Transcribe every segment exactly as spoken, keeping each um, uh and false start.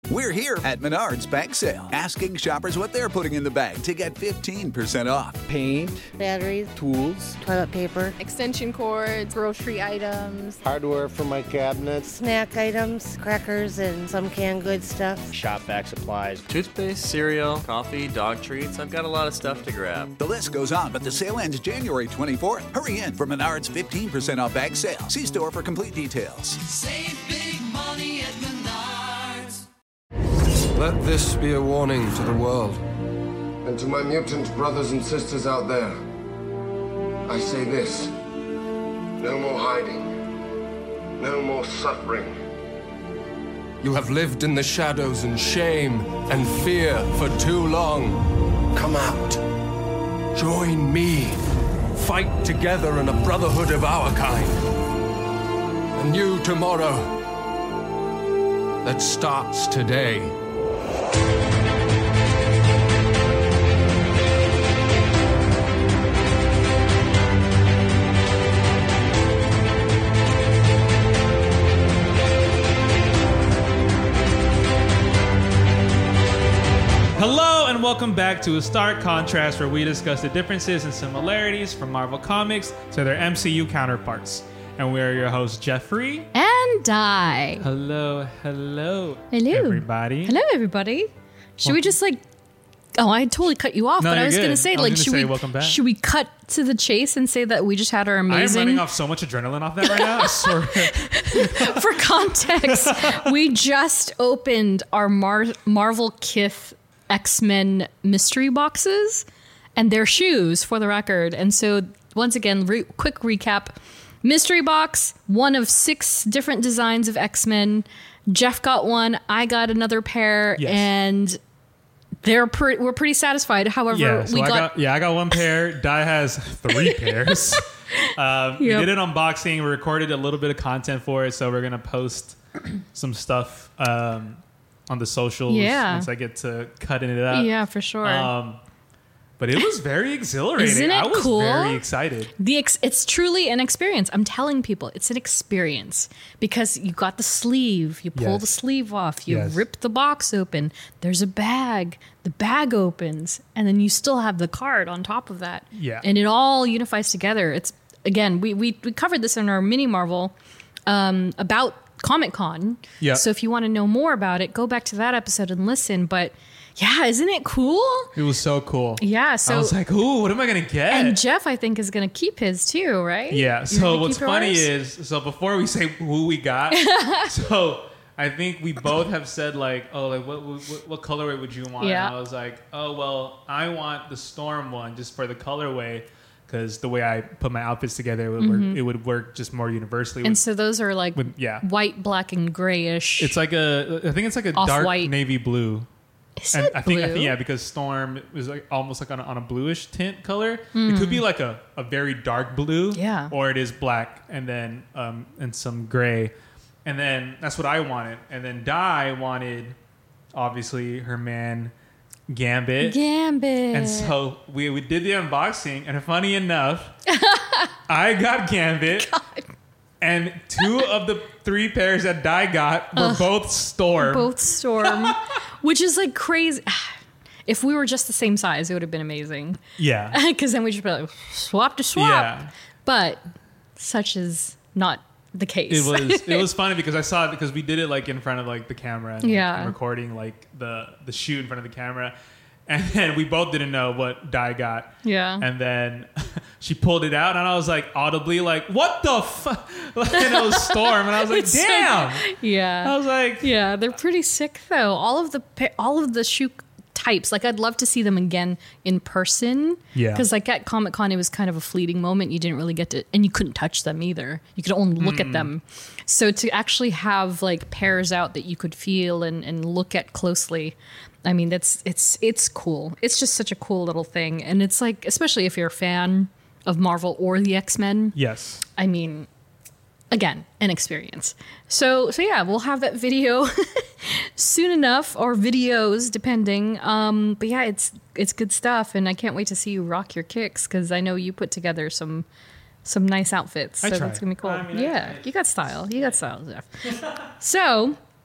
We're here at Menards Bag Sale, asking shoppers what they're putting in the bag to get fifteen percent off. Paint, batteries, tools, toilet paper, extension cords, grocery items, hardware for my cabinets, snack items, crackers, and some canned goods stuff. shop vac supplies, toothpaste, cereal, coffee, dog treats. I've got a lot of stuff to grab. The list goes on, but the sale ends January twenty-fourth. Hurry in for Menards fifteen percent off bag sale. See store for complete details. Save big money at Menards. Let this be a warning to the world. And to my mutant brothers and sisters out there, I say this: no more hiding, no more suffering. You have lived in the shadows and shame and fear for too long. Come out. Join me. Fight together in a brotherhood of our kind. A new tomorrow that starts today. Hello and welcome back to A Stark Contrast, where we discuss the differences and similarities from Marvel Comics to their M C U counterparts. And we are your hosts, Jeffrey. And Di. Hello, hello, Hello. everybody. Hello, everybody. Should we just like... Oh, I totally cut you off, No, but I you're was going to good. say, I was like, gonna should say we welcome back. should we cut to the chase and say that we just had our I am amazing... running off so much adrenaline off that right now. I swear. For context, we just opened our Mar- Marvel Kith X-Men mystery boxes and their shoes, for the record. And so, once again, re- quick recap. Mystery box, one of six different designs of X-Men. Jeff got one, I got another pair, Yes. and they're pre- we're pretty satisfied. However, Yeah, so we I got, got, yeah, I got one pair. Di has three pairs. Um, We Yep. did an unboxing. We recorded a little bit of content for it, so we're gonna post some stuff um, on the socials Yeah. once I get to cutting it up. yeah, for sure. Um, but it was very exhilarating. Isn't it I was cool? very excited. The ex- it's truly an experience. I'm telling people, it's an experience because you got the sleeve, you pull Yes. the sleeve off, you Yes. rip the box open. There's a bag, the bag opens, and then you still have the card on top of that. Yeah. and it all unifies together. It's again, we we, we covered this in our mini Marvel um, about Comic Con. Yeah. So if you want to know more about it, go back to that episode and listen. But yeah, isn't it cool? It was so cool. Yeah. So I was like, "Ooh, what am I gonna get?" and Jeff, I think, is going to keep his too, right? Yeah. You're So gonna what's keep funny yours? is, so before we say who we got, so I think we both have said like, oh, like what what, what colorway would you want? Yeah. And I was like, oh well, I want the Storm one just for the colorway, because the way I put my outfits together, it would Mhm. work. It would work just more universally. And with, so those are like with, yeah, white, black, and grayish. it's like a. I think it's like a dark Off-white. navy blue. Is And it I think, I blue? think yeah, because Storm is like almost like on a, on a bluish tint color. It Mm. could be like a, a very dark blue, Yeah. or it is black and then um and some gray, and then that's what I wanted. And then Di wanted obviously her man Gambit. Gambit. And so we we did the unboxing, and funny enough, I got Gambit. And two of the three pairs that Di got were Ugh. both Storm. Both Storm, which is like crazy. If we were just the same size, it would have been amazing. Yeah. Because then we just be like, swap to swap. Yeah. But such is not the case. It was it was funny because I saw it because we did it like in front of like the camera and, Yeah. and recording like the the shoot in front of the camera, and then we both didn't know what Di got. Yeah. And then she pulled it out, and I was like audibly like, "What the fuck?" Like, and it was Storm, and I was like, It's so- "Damn!" Yeah. I was like, yeah, they're pretty sick though. All of the pa- all of the shoe types. Like I'd love to see them again in person. Yeah. Because like at Comic Con, it was kind of a fleeting moment. You didn't really get to, and you couldn't touch them either. You could only look Mm. at them. So to actually have like pairs out that you could feel and, and look at closely, I mean, that's it's it's cool. It's just such a cool little thing, and it's like, especially if you're a fan of Marvel or the X-Men. Yes. I mean, again, an experience. So so yeah, we'll have that video soon enough, or videos depending. Um, but yeah, it's it's good stuff, and I can't wait to see you rock your kicks because I know you put together some some nice outfits. I So try. that's gonna be cool. I mean, I yeah, try. you got style. You got style, Jeff. So.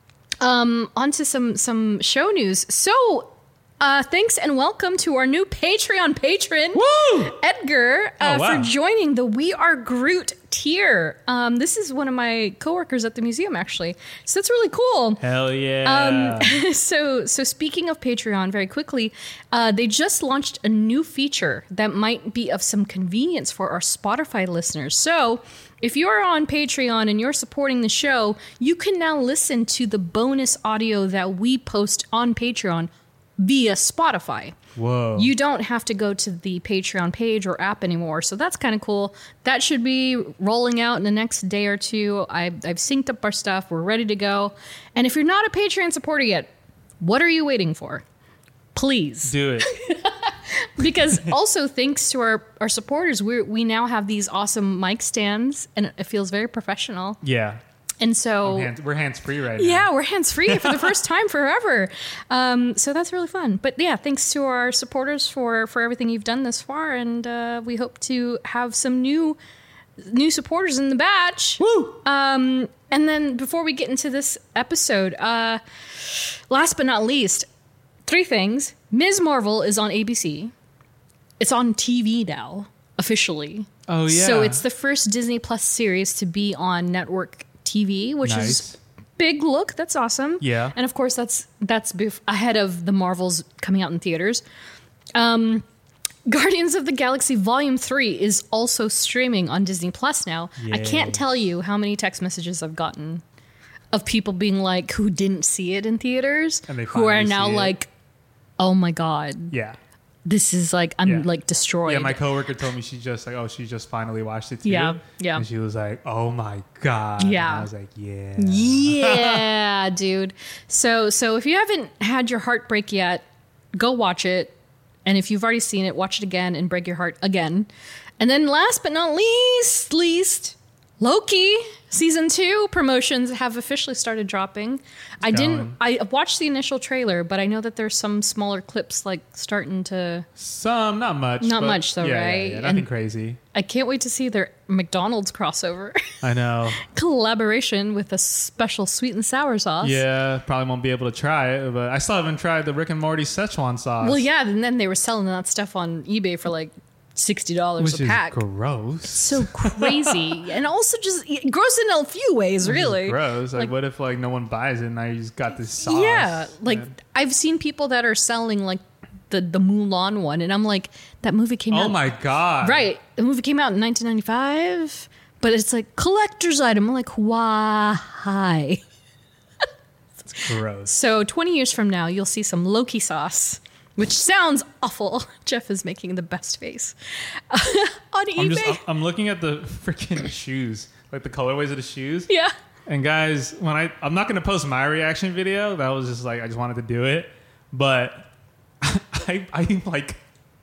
Um, on to some some show news. So, uh, thanks and welcome to our new Patreon patron, Woo! Edgar, uh, Oh, wow. for joining the We Are Groot tier. Um, this is one of my coworkers at the museum, actually. So that's really cool. Hell yeah. Um, so, so speaking of Patreon, very quickly, uh, they just launched a new feature that might be of some convenience for our Spotify listeners. So, if you're on Patreon and you're supporting the show, you can now listen to the bonus audio that we post on Patreon via Spotify. Whoa. You don't have to go to the Patreon page or app anymore. So that's kind of cool. That should be rolling out in the next day or two. I've, I've synced up our stuff. We're ready to go. And if you're not a Patreon supporter yet, what are you waiting for? Please. Do it. Because also thanks to our, our supporters, we we now have these awesome mic stands and it feels very professional. Yeah. And so Hands, we're hands-free right now. yeah, we're hands-free for the first time forever. Um, so that's really fun. But yeah, thanks to our supporters for, for everything you've done this far. And uh, we hope to have some new new supporters in the batch. Woo! Um, and then before we get into this episode, uh, last but not least, three things. Miz Marvel is on A B C. It's on T V now, officially. Oh, yeah. So it's the first Disney Plus series to be on network T V, which Nice. is big look. That's awesome. Yeah. And of course, that's that's bef- ahead of the Marvels coming out in theaters. Um, Guardians of the Galaxy Volume three is also streaming on Disney Plus now. I Yay. can't tell you how many text messages I've gotten of people being like, who didn't see it in theaters, And they who are finally now see it. like, oh my God, Yeah. this is like, I'm Yeah. like destroyed. Yeah, my coworker told me she just like, oh, she just finally watched it too. Yeah, yeah. And she was like, oh my God. Yeah. And I was like, yeah. Yeah, dude. So so if you haven't had your heart break yet, go watch it. And if you've already seen it, watch it again and break your heart again. And then last but not least, least, Loki season two promotions have officially started dropping. I didn't going. I watched the initial trailer, but I know that there's some smaller clips like starting to Some, not much. Not but much though, yeah, yeah, right? Yeah, nothing And- crazy. I can't wait to see their McDonald's crossover. I know. Collaboration with a special sweet and sour sauce. Yeah, probably won't be able to try it, but I still haven't tried the Rick and Morty Szechuan sauce. Well, yeah, and then they were selling that stuff on eBay for like sixty dollars Which a is pack. gross. So crazy. And also just gross in a few ways, Which is really. gross. Like, Like- what if like no one buys it and now you just got this sauce? Yeah, like And- I've seen people that are selling like the, the Mulan one, and I'm like, that movie came out. oh my God. Right. The movie came out in nineteen ninety-five, but it's like collector's item. I'm like, why? It's gross. So twenty years from now, you'll see some Loki sauce, which sounds awful. Jeff is making the best face. On I'm eBay. just, I'm, I'm looking at the freaking shoes, like the colorways of the shoes. Yeah. And guys, when I, I'm not going to post my reaction video. That was just like, I just wanted to do it. But I, I like,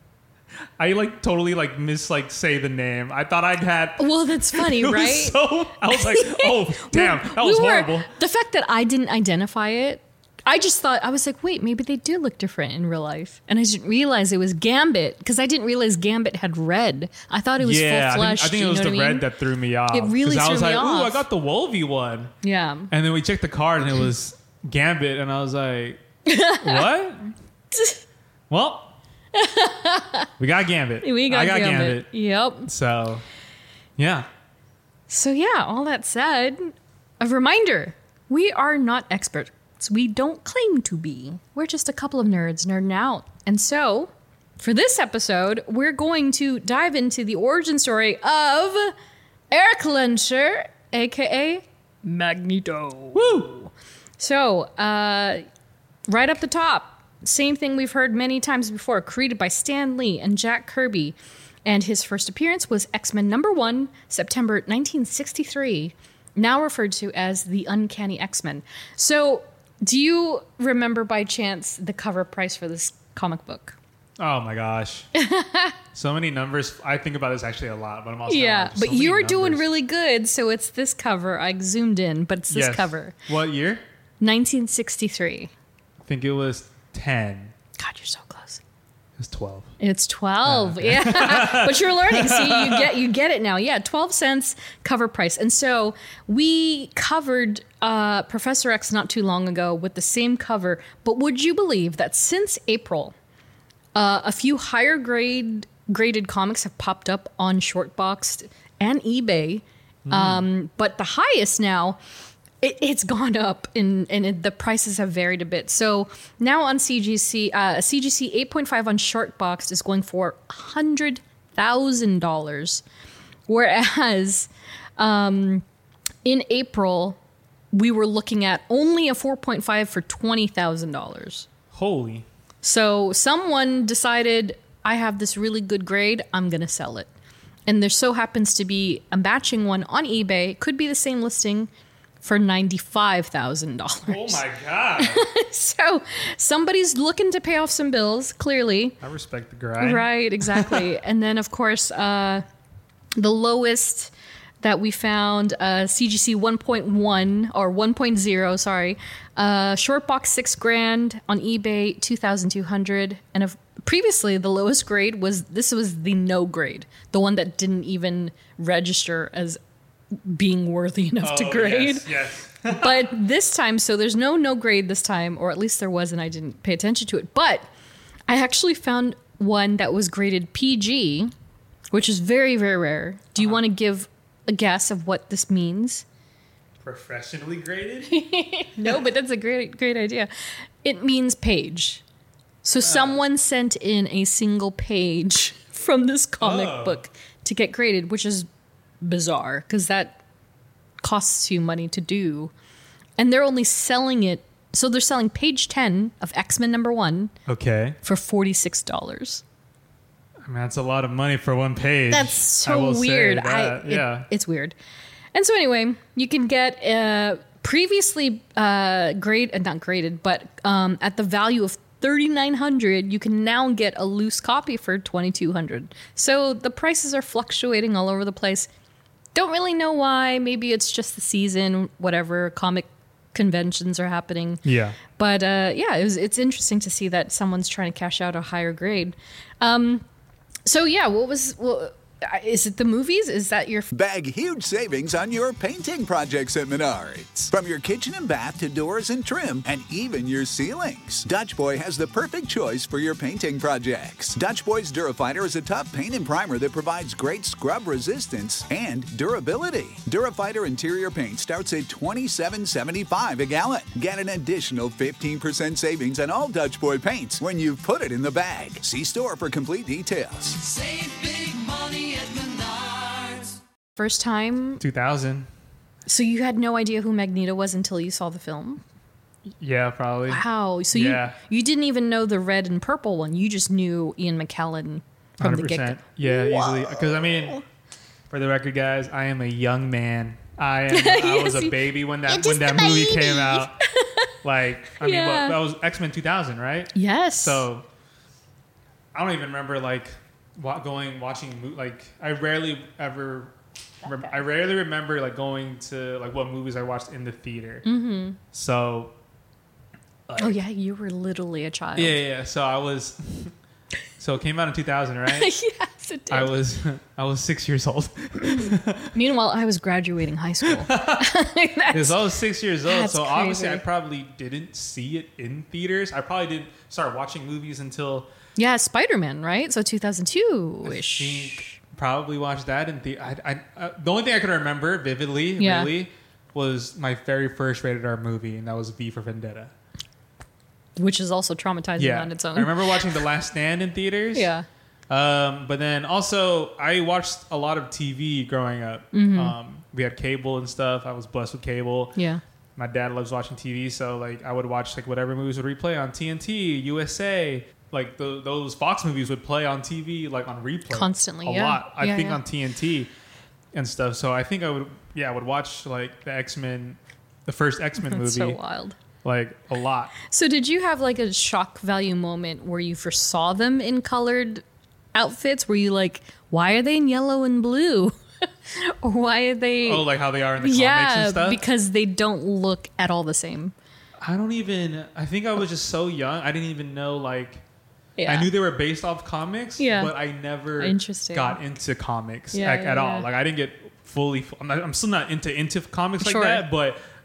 I like totally like miss like say the name. I thought I'd had. Well, that's funny, It was right? so, I was like, oh, damn, that was We were- horrible. The fact that I didn't identify it, I just thought, I was like, wait, maybe they do look different in real life. And I didn't realize it was Gambit, because I didn't realize Gambit had red. I thought it was Yeah, full I think, flesh. I think you it was know the what I red mean? that threw me off. It really 'Cause I threw was me like, ooh, I off. got the Wolvie one. Yeah. And then we checked the card and it was Gambit. And I was like, what? Well, we got Gambit. We got, I got Gambit. Gambit. Yep. So, yeah. So yeah, all that said, a reminder, we are not experts. We don't claim to be. We're just a couple of nerds nerding out. And so, for this episode, we're going to dive into the origin story of Eric Lenscher, aka Magneto. Woo! So, uh, right up the top, same thing we've heard many times before, created by Stan Lee and Jack Kirby. And his first appearance was X-Men number one, September nineteen sixty-three, now referred to as the Uncanny X-Men. So, do you remember by chance the cover price for this comic book? Oh my gosh. So many numbers. I think about this actually a lot, but I'm also Yeah, like, so but many you were doing numbers. really good, so it's this cover. I zoomed in, but it's this Yes. cover. What year? nineteen sixty-three. I think it was ten. God, you're so close. It was twelve. It's twelve. Yeah. But you're learning. See, you get you get it now. Yeah, twelve cents cover price. And so we covered uh, Professor X not too long ago with the same cover, but would you believe that since April, uh, a few higher grade graded comics have popped up on Shortbox and eBay, mm. um, but the highest now, it, it's gone up, in, and it, the prices have varied a bit. So now on C G C, uh, a C G C eight point five on Shortbox is going for one hundred thousand dollars, whereas um, in April, we were looking at only a four point five for twenty thousand dollars. Holy. So someone decided, I have this really good grade, I'm going to sell it. And there so happens to be a matching one on eBay, could be the same listing, for ninety-five thousand dollars. Oh my God. So somebody's looking to pay off some bills, clearly. I respect the grind. Right, exactly. And then, of course, uh, the lowest that we found, uh, C G C one point one or one point oh, sorry, uh, Shortbox six grand on eBay, two thousand two hundred, and if, previously the lowest grade was this was the no grade, the one that didn't even register as being worthy enough oh, to grade. Yes, yes. But this time, so there's no no grade this time, or at least there was, and I didn't pay attention to it. But I actually found one that was graded P G, which is very very rare. Do you uh-huh. want to give a guess of what this means? Professionally graded? No, but that's a great great idea. It means page. So uh. someone sent in a single page from this comic oh. book to get graded, which is bizarre because that costs you money to do. And they're only selling it. So they're selling page ten of X-Men number one. Okay. For forty-six dollars. I mean, that's a lot of money for one page. That's so weird. I, it, yeah. It's weird. And so anyway, you can get uh, previously uh, grade, uh, not graded, but um, at the value of thirty-nine hundred dollars, you can now get a loose copy for twenty-two hundred dollars. So the prices are fluctuating all over the place. Don't really know why. Maybe it's just the season, whatever, comic conventions are happening. Yeah. But uh, yeah, it was, it's interesting to see that someone's trying to cash out a higher grade. Um, so yeah, what was... Well, is it the movies? Is that your... Bag huge savings on your painting projects at Menards. From your kitchen and bath to doors and trim, and even your ceilings. Dutch Boy has the perfect choice for your painting projects. Dutch Boy's Durafighter is a tough paint and primer that provides great scrub resistance and durability. Durafighter interior paint starts at twenty-seven seventy-five a gallon. Get an additional fifteen percent savings on all Dutch Boy paints when you put it in the bag. See store for complete details. Save big money at Menards. First time? two thousand. So you had no idea who Magneto was until you saw the film? Yeah, probably. Wow. So yeah. you you didn't even know the red and purple one. You just knew Ian McKellen from the get-go. Yeah, Whoa. Usually. Because, I mean, for the record, guys, I am a young man. I am. yes, I was a baby when that when that movie baby. came out. Like, I mean, yeah. what, that was X-Men two thousand, right? Yes. So, I don't even remember, like, going watching like I rarely ever rem- I rarely remember like going to like what movies I watched in the theater. Mm-hmm. So like, oh yeah, you were literally a child. Yeah, yeah. So I was. So it came out in two thousand, right? Yes, it did. I was I was six years old. Meanwhile, I was graduating high school. Because I was six years old, so crazy. Obviously I probably didn't see it in theaters. I probably didn't start watching movies until. Yeah, Spider-Man, right? So two thousand two-ish. I think probably watched that in the. I, I, uh, the only thing I could remember vividly, yeah. really, was my very first rated R movie, and that was V for Vendetta. Which is also traumatizing yeah. on its own. I remember watching The Last Stand in theaters. Yeah. Um, but then also, I watched a lot of T V growing up. Mm-hmm. Um, we had cable and stuff. I was blessed with cable. Yeah. My dad loves watching T V, so like I would watch like whatever movies would replay on T N T, U S A. Like the, those Fox movies would play on T V, like on replay constantly. A yeah. lot. I yeah, think yeah. on T N T and stuff. So I think I would, yeah, I would watch like the X-Men, the first X-Men movie. So wild. Like a lot. So did you have like a shock value moment where you first saw them in colored outfits? Were you like, why are they in yellow and blue? Or why are they? Oh, like how they are in the yeah, comics and stuff? Because they don't look at all the same. I don't even, I think I was just so young. I didn't even know like, yeah. I knew they were based off comics, yeah. but I never Interesting. got into comics yeah, like, yeah, at all. yeah. Like I didn't get fully, I'm, not, I'm still not into, into comics like sure. that, but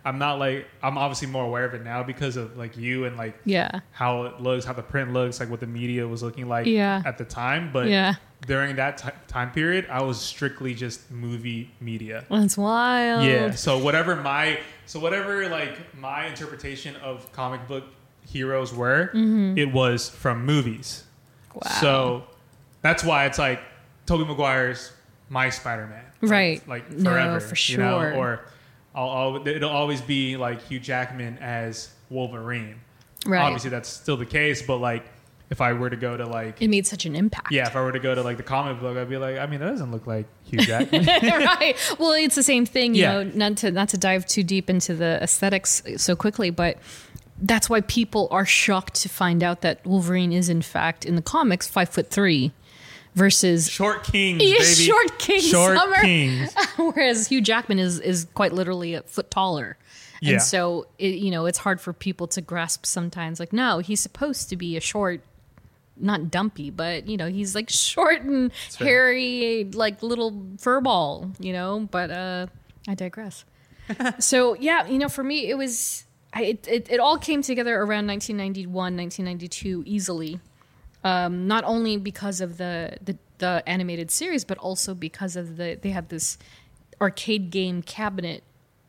I'm not like I'm obviously more aware of it now because of like you and like Yeah. how it looks, how the print looks, like what the media was looking like Yeah. at the time. But Yeah. during that t- time period, I was strictly just movie media. That's wild. Yeah. So whatever my so whatever like my interpretation of comic book heroes were, Mhm. it was from movies. Wow. So that's why it's like Tobey Maguire's my Spider-Man. Right. Like No, forever. for You know? sure. Or I'll, I'll, it'll always be like Hugh Jackman as Wolverine. Right. Obviously that's still the case, but like if I were to go to like It made such an impact. yeah, if I were to go to like the comic book, I'd be like, I mean, that doesn't look like Hugh Jackman. Right. Well, it's the same thing, you Yeah. know, not to not to dive too deep into the aesthetics so quickly, but that's why people are shocked to find out that Wolverine is in fact in the comics five foot three versus Short Kings, He baby. is short King Short Summer. Kings. Whereas Hugh Jackman is is quite literally a foot taller. Yeah. And so it, you know, it's hard for people to grasp sometimes like no, he's supposed to be a short not dumpy, but you know, he's like short and fair. hairy like little fur ball, you know, but uh I digress. So yeah, you know, for me it was I, it, it it all came together around nineteen ninety-one, nineteen ninety-two easily. Um, not only because of the, the the animated series, but also because of the they have this arcade game cabinet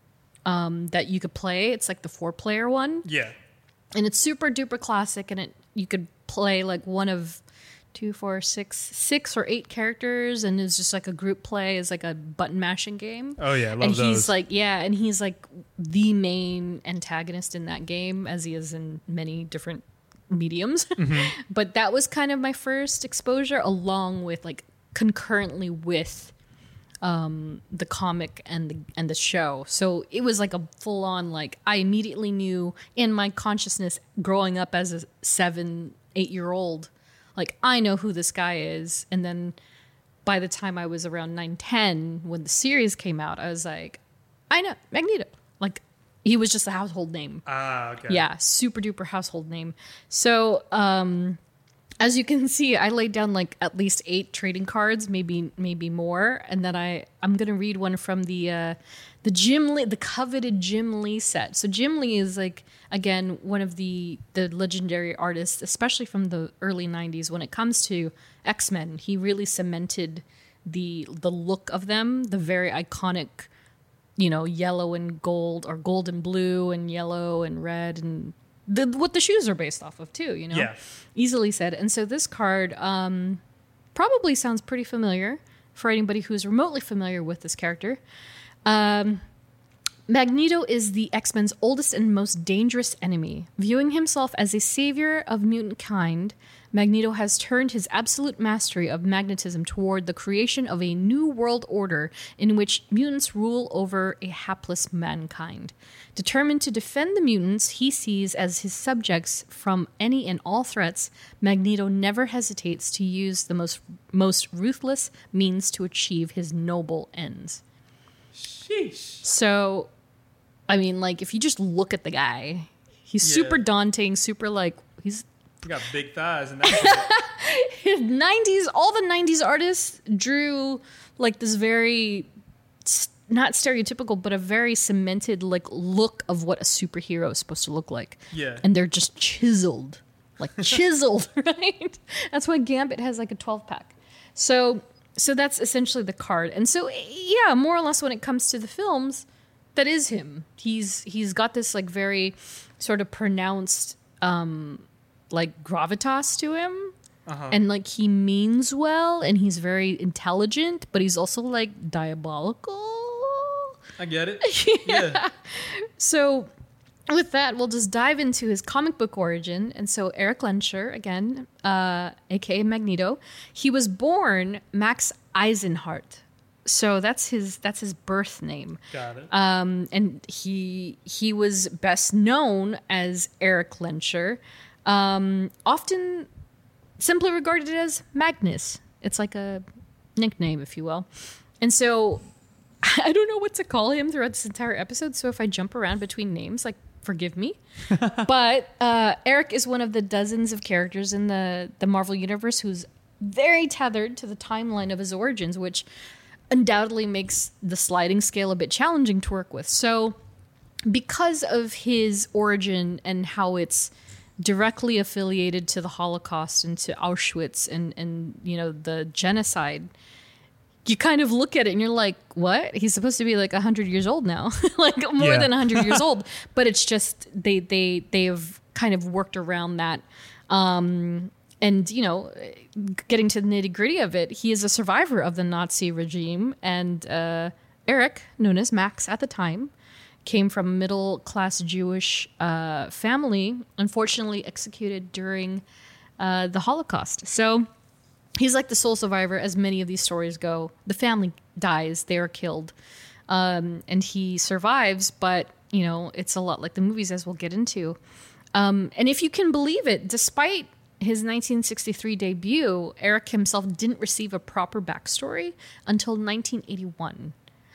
um, that you could play. It's like the four player one, Yeah. and it's super duper classic. And it you could play like one of two, four, six, six or eight characters, and it's just like a group play. It's like a button mashing game. Oh, yeah, I love and he's those. like yeah, and he's like the main antagonist in that game, as he is in many different mediums. Mm-hmm. But that was kind of my first exposure, along with like concurrently with um the comic and the and the show. So it was like a full on like I immediately knew in my consciousness growing up as a seven, eight year old, like I know who this guy is. And then by the time I was around nine, ten, when the series came out, I was like, I know Magneto. Like he was just a household name. Ah, okay. Yeah, super duper household name. So, um, as you can see, I laid down like at least eight trading cards, maybe maybe more, and then I I'm gonna read one from the uh, the Jim Lee, the coveted Jim Lee set. So Jim Lee is like again one of the the legendary artists, especially from the early nineties. When it comes to X-Men, he really cemented the the look of them, the very iconic, you know, yellow and gold, or gold and blue and yellow and red, and the, what the shoes are based off of too, you know? Yeah. Easily said. And so this card um, probably sounds pretty familiar for anybody who's remotely familiar with this character. Um, Magneto is the X-Men's oldest and most dangerous enemy. Viewing himself as a savior of mutant kind, Magneto has turned his absolute mastery of magnetism toward the creation of a new world order in which mutants rule over a hapless mankind. Determined to defend the mutants he sees as his subjects from any and all threats, Magneto never hesitates to use the most most ruthless means to achieve his noble ends. Sheesh. So, I mean, like, if you just look at the guy, he's Yeah. super daunting, super, like, he's... You got big thighs and that. nineties, all the nineties artists drew, like, this very, not stereotypical, but a very cemented, like, look of what a superhero is supposed to look like. Yeah. And they're just chiseled. Like, chiseled, right? That's why Gambit has, like, a twelve-pack. So... So that's essentially the card. And so, yeah, more or less when it comes to the films, that is him. He's he's got this like very sort of pronounced um, like gravitas to him. Uh-huh. And like he means well and he's very intelligent, but he's also like diabolical. I get it. yeah. Yeah. So with that, we'll just dive into his comic book origin. And so Eric Lenscher, again, uh, aka Magneto, he was born Max Eisenhart. So that's his that's his birth name. Got it. Um, and he he was best known as Eric Lenscher, um, often simply regarded as Magnus. It's like a nickname, if you will. And so I don't know what to call him throughout this entire episode. So if I jump around between names, like, forgive me. But uh, Eric is one of the dozens of characters in the, the Marvel Universe who's very tethered to the timeline of his origins, which undoubtedly makes the sliding scale a bit challenging to work with. So because of his origin and how it's directly affiliated to the Holocaust and to Auschwitz and, and you know, the genocide, you kind of look at it and you're like, what? He's supposed to be like one hundred years old now, like more Yeah. than one hundred years old. But it's just they they they have kind of worked around that. Um, and, you know, getting to the nitty gritty of it, he is a survivor of the Nazi regime. And uh, Eric, known as Max at the time, came from a middle class Jewish uh, family, unfortunately executed during uh, the Holocaust. So he's like the sole survivor, as many of these stories go. The family dies, they are killed, um, and he survives, but, you know, it's a lot like the movies, as we'll get into. Um, and if you can believe it, despite his nineteen sixty-three debut, Eric himself didn't receive a proper backstory until nineteen eighty-one.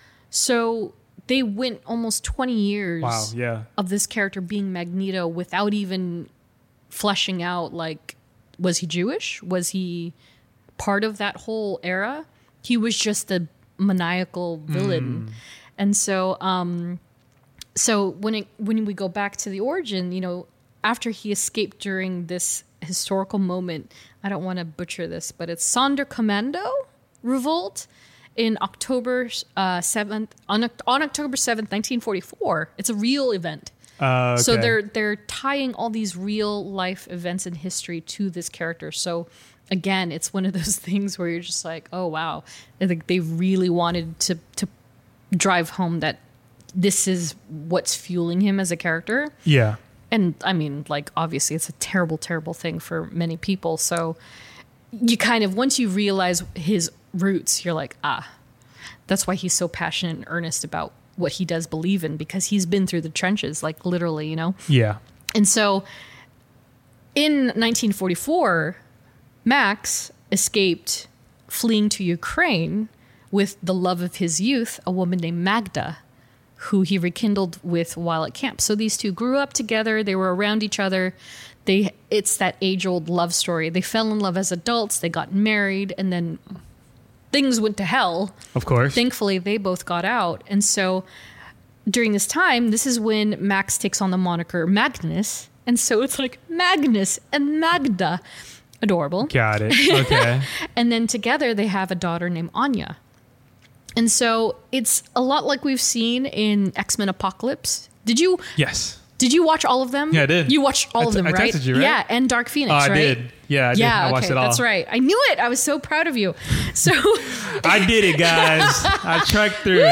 So they went almost twenty years Wow, yeah. of this character being Magneto without even fleshing out, like, was he Jewish? Was he part of that whole era? He was just a maniacal villain. Mm. And so um, so when it, when we go back to the origin, you know, after he escaped during this historical moment, I don't want to butcher this, but it's Sonderkommando revolt in October uh, seventh, on, on October seventh, nineteen forty-four. It's a real event. Uh, okay. So they're they're tying all these real life events in history to this character. So again, it's one of those things where you're just like, oh wow, I think they really wanted to to drive home that this is what's fueling him as a character. Yeah. And I mean, like, obviously it's a terrible, terrible thing for many people. So you kind of, once you realize his roots, you're like, ah, that's why he's so passionate and earnest about what he does believe in, because he's been through the trenches, like literally, you know? Yeah. And so in nineteen forty-four, Max escaped fleeing to Ukraine with the love of his youth, a woman named Magda, who he rekindled with while at camp. So these two grew up together. They were around each other. They, it's that age-old love story. They fell in love as adults. They got married, and then things went to hell. Of course. Thankfully, they both got out. And so during this time, this is when Max takes on the moniker Magnus. And so it's like Magnus and Magda. Adorable. Got it. Okay. And then together they have a daughter named Anya. And so it's a lot like we've seen in X-Men Apocalypse. Did you? Yes. Did you watch all of them? Yeah, I did. You watched all I of them, t- I right? texted you, right? Yeah, and Dark Phoenix, Oh, I right? did. Yeah, I did. Yeah, I watched okay, it all. that's right. I knew it. I was so proud of you. So I did it, guys. I trekked through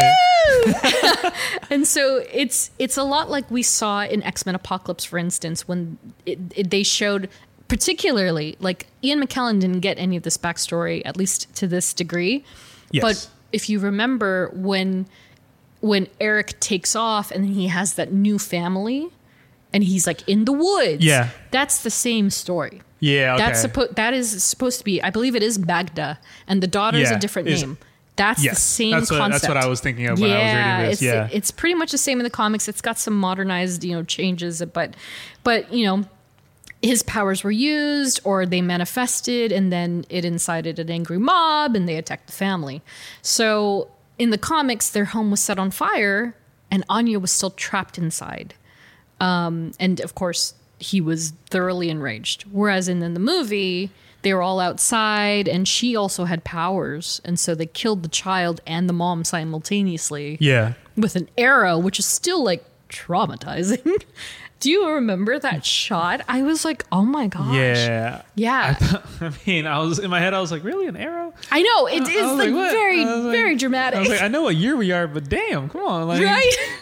it. And so it's it's a lot like we saw in X-Men Apocalypse, for instance, when it, it, they showed, particularly, like, Ian McKellen didn't get any of this backstory, at least to this degree. Yes. But if you remember when when Eric takes off and he has that new family and he's like in the woods, Yeah. that's the same story. Yeah, okay. That's suppo- that is supposed to be, I believe it is Magda, and the daughter is Yeah, a different is- name. That's Yes, the same that's what- concept. that's what I was thinking of when I was reading this, It's, yeah. it's pretty much the same in the comics. It's got some modernized, you know, changes, but, but you know, his powers were used or they manifested, and then it incited an angry mob and they attacked the family. So in the comics, their home was set on fire and Anya was still trapped inside. Um, and of course, he was thoroughly enraged. Whereas in, in the movie, they were all outside and she also had powers. And so they killed the child and the mom simultaneously Yeah. with an arrow, which is still like traumatizing. Do you remember that shot? I was like, oh my gosh. Yeah. Yeah. I, I mean, I was in my head. I was like, "Really, an arrow?" I know it I is was like, what? very, I was like- very dramatic, I was like, "I know what year we are, but damn, come on!" Like,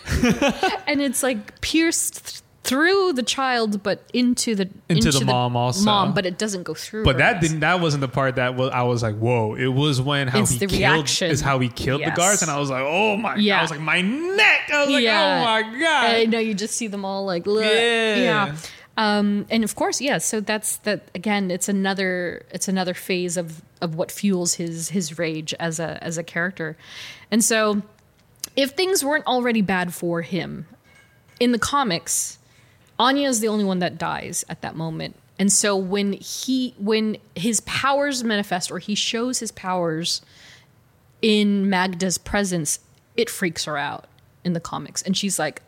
right? And it's like pierced th- through the child, but into the Into the mom also. Mom, but it doesn't go through. But her that ass. didn't. That wasn't the part that was. I was like, "Whoa!" It was when how It's he the killed. reaction. Is how he killed Yes. the guards, and I was like, "Oh my!" Yeah. I was like, "My neck!" I was like, Yeah. "Oh my god!" I know, you just see them all like, "Ugh." Yeah. yeah. Um, and of course, yeah. So that's that again. It's another. It's another phase of of what fuels his his rage as a as a character. And so, if things weren't already bad for him, in the comics, Anya is the only one that dies at that moment. And so when he when his powers manifest or he shows his powers in Magda's presence, it freaks her out in the comics, and she's like,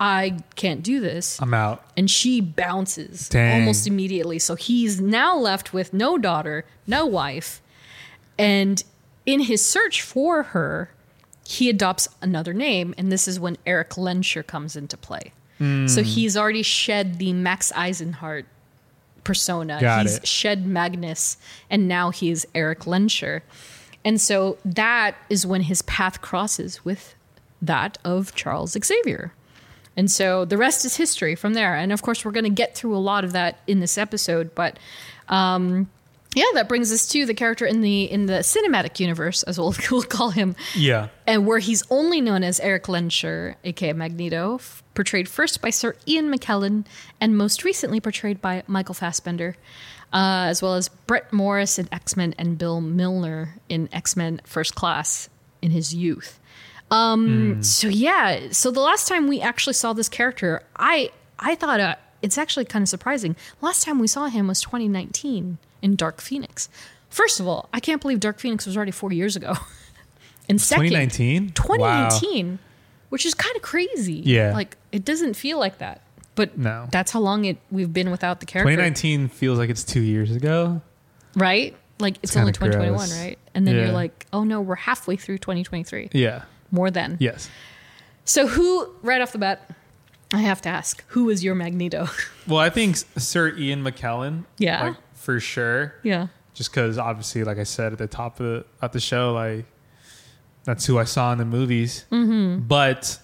I can't do this. I'm out. And she bounces Dang. almost immediately. So he's now left with no daughter, no wife. And in his search for her, he adopts another name. And this is when Eric Lenscher comes into play. Mm. So he's already shed the Max Eisenhardt persona. Got he's it. shed Magnus. And now he's Eric Lenscher. And so that is when his path crosses with that of Charles Xavier. And so the rest is history from there. And of course, we're going to get through a lot of that in this episode. But um, yeah, that brings us to the character in the in the cinematic universe, as we'll, we'll call him. Yeah. And where he's only known as Eric Lenscher, aka Magneto, f- portrayed first by Sir Ian McKellen and most recently portrayed by Michael Fassbender, uh, as well as Brett Morris in X-Men and Bill Milner in X-Men First Class in his youth. Um, mm. So yeah, so the last time we actually saw this character, I I thought uh, it's actually kind of surprising. Last time we saw him was twenty nineteen in Dark Phoenix. First of all, I can't believe Dark Phoenix was already four years ago. And second, twenty nineteen? twenty nineteen, wow. Which is kind of crazy. Yeah. Like, it doesn't feel like that. But no. That's how long it we've been without the character. twenty nineteen feels like it's two years ago. Right? Like, it's, it's only twenty twenty-one, gross. right? And then yeah. you're like, oh no, we're halfway through twenty twenty-three. Yeah. More than. Yes. So who, right off the bat, I have to ask, who is your Magneto? Well, I think Sir Ian McKellen. Yeah. Like, for sure. Yeah. Just because, obviously, like I said at the top of the, of the show, like, that's who I saw in the movies. Mm-hmm. But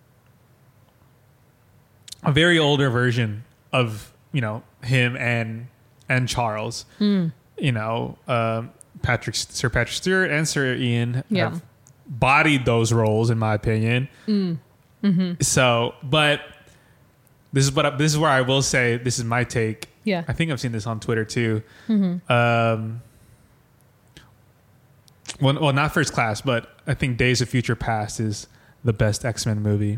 a very older version of, you know, him and and Charles. Mm. You know, um, Patrick, Sir Patrick Stewart and Sir Ian Yeah. have bodied those roles, in my opinion. Mm. Mm-hmm. So, but this is what I, this is where I will say this is my take. Yeah. I think I've seen this on Twitter too. Mm-hmm. Um, well, well, not First Class, but I think Days of Future Past is the best X-Men movie.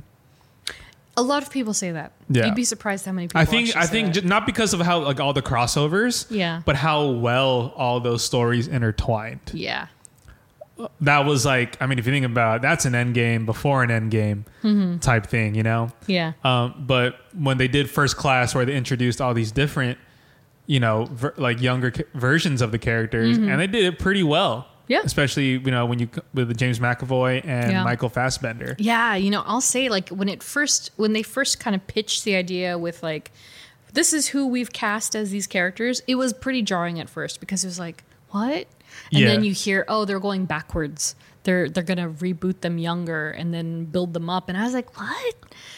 A lot of people say that. Yeah. You'd be surprised how many people I think actually I say think that. ju- not because of how like all the crossovers, Yeah. but how well all those stories intertwined. Yeah. That was like, I mean, if you think about it, that's an Endgame before an Endgame Mhm. type thing, you know? Yeah. Um, but when they did First Class, where they introduced all these different, you know, ver- like younger ca- versions of the characters, Mhm. and they did it pretty well. Yeah. Especially, you know, when you c- with James McAvoy and Yeah. Michael Fassbender. Yeah, you know, I'll say like when it first when they first kind of pitched the idea with like this is who we've cast as these characters, it was pretty jarring at first because it was like, what? And Yeah. then you hear, oh, they're going backwards. They're they're gonna reboot them younger and then build them up. And I was like, what?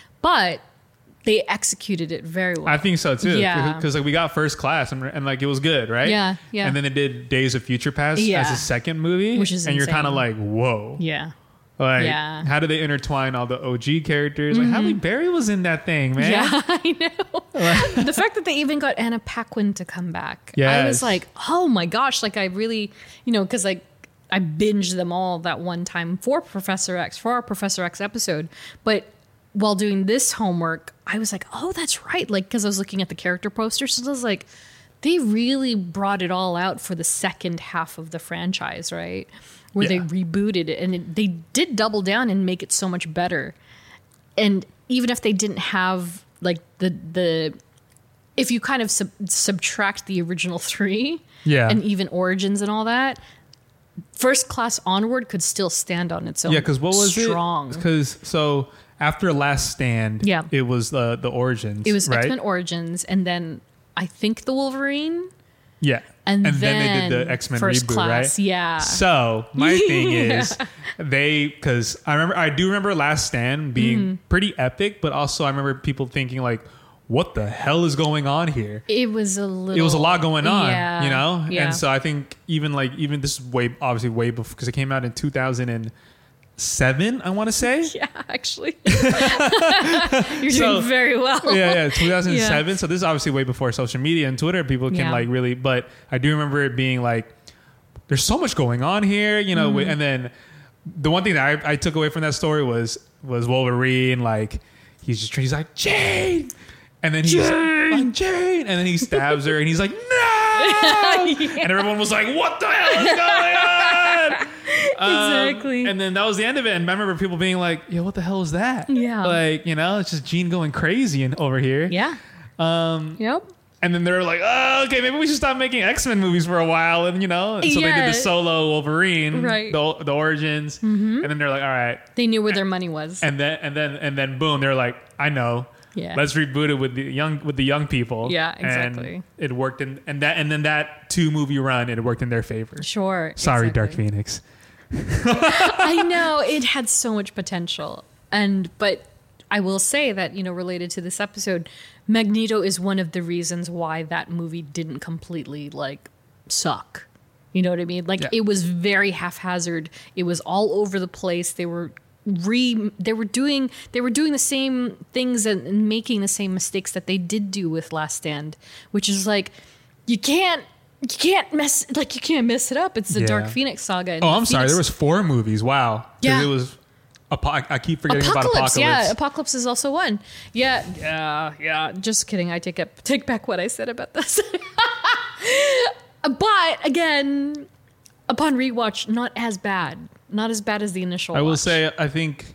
But they executed it very well. I think so too. Yeah. Because like we got First Class and, and like it was good, right? Yeah, yeah. And then it did Days of Future Past Yeah. as a second movie, Which is and you're kind of insane. like, whoa. Yeah. Like, Yeah. how do they intertwine all the O G characters? Like, Mhm. Halle Berry was in that thing, man. Yeah, I know. The fact that they even got Anna Paquin to come back, I Yes. was like, oh my gosh! Like I really, you know, because like I binged them all that one time for Professor X for our Professor X episode. But while doing this homework, I was like, oh, that's right. Like because I was looking at the character posters, so I was like, they really brought it all out for the second half of the franchise, right? Where Yeah. they rebooted it, and it, they did double down and make it so much better. And even if they didn't have like the the if you kind of sub- subtract the original three Yeah. and even Origins and all that, First Class onward could still stand on its own. Yeah, because what was strong. it? Because so after Last Stand, Yeah. it was uh, the Origins. It was right? X-Men Origins, and then I think the Wolverine. Yeah. And then, then they did the X-Men First reboot, Class, right? yeah. So my thing Yeah. is they, because I remember, I do remember Last Stand being Mhm. pretty epic, but also I remember people thinking like, what the hell is going on here? It was a little. It was a lot going on, Yeah, you know? yeah. And so I think even like, even this is way, obviously way before, because it came out in two thousand seven, I want to say. Yeah, actually. You're So- doing very well. yeah, yeah, two thousand seven. Yeah. So this is obviously way before social media and Twitter. People can Yeah. like really, but I do remember it being like, there's so much going on here, you know. Mhm. And then the one thing that I, I took away from that story was was Wolverine. Like he's just he's like Jane, and then he's Jane! like Jane, and then he stabs her, and he's like no, Yeah. and everyone was like, what the hell is going on? Exactly. And then that was the end of it. And I remember people being like, "Yo, what the hell is that?" Yeah. Like, you know, it's just Jean going crazy and over here. Yeah. Um. Yep. And then they were like, "Oh, okay, maybe we should stop making X-Men movies for a while." And you know, and so Yeah. they did the solo Wolverine, Right. the, the origins, and then they're like, "All right." They knew where their money was. And then and then and then boom, they're like, "I know." Yeah. Let's reboot it with the young with the young people. Yeah, exactly. And it worked in and that and then that two movie run, it worked in their favor. Sure. Sorry, exactly. Dark Phoenix. I know it had so much potential, and but I will say that, you know, related to this episode, Magneto is one of the reasons why that movie didn't completely like suck. You know what I mean? Like Yeah. it was very haphazard. It was all over the place. They were re they were doing they were doing the same things and, and making the same mistakes that they did do with Last Stand, which is like you can't you can't mess like you can't mess it up. It's the Yeah. Dark Phoenix saga. and Oh, the I'm sorry. Phoenix- There was four movies. Wow. 'Cause Yeah. It was. Apo- I keep forgetting Apocalypse, about Apocalypse. yeah, Apocalypse is also one. Yeah, yeah, yeah. Just kidding. I take it, take back what I said about this. But again, upon rewatch, not as bad. Not as bad as the initial. I will watch. say, I think,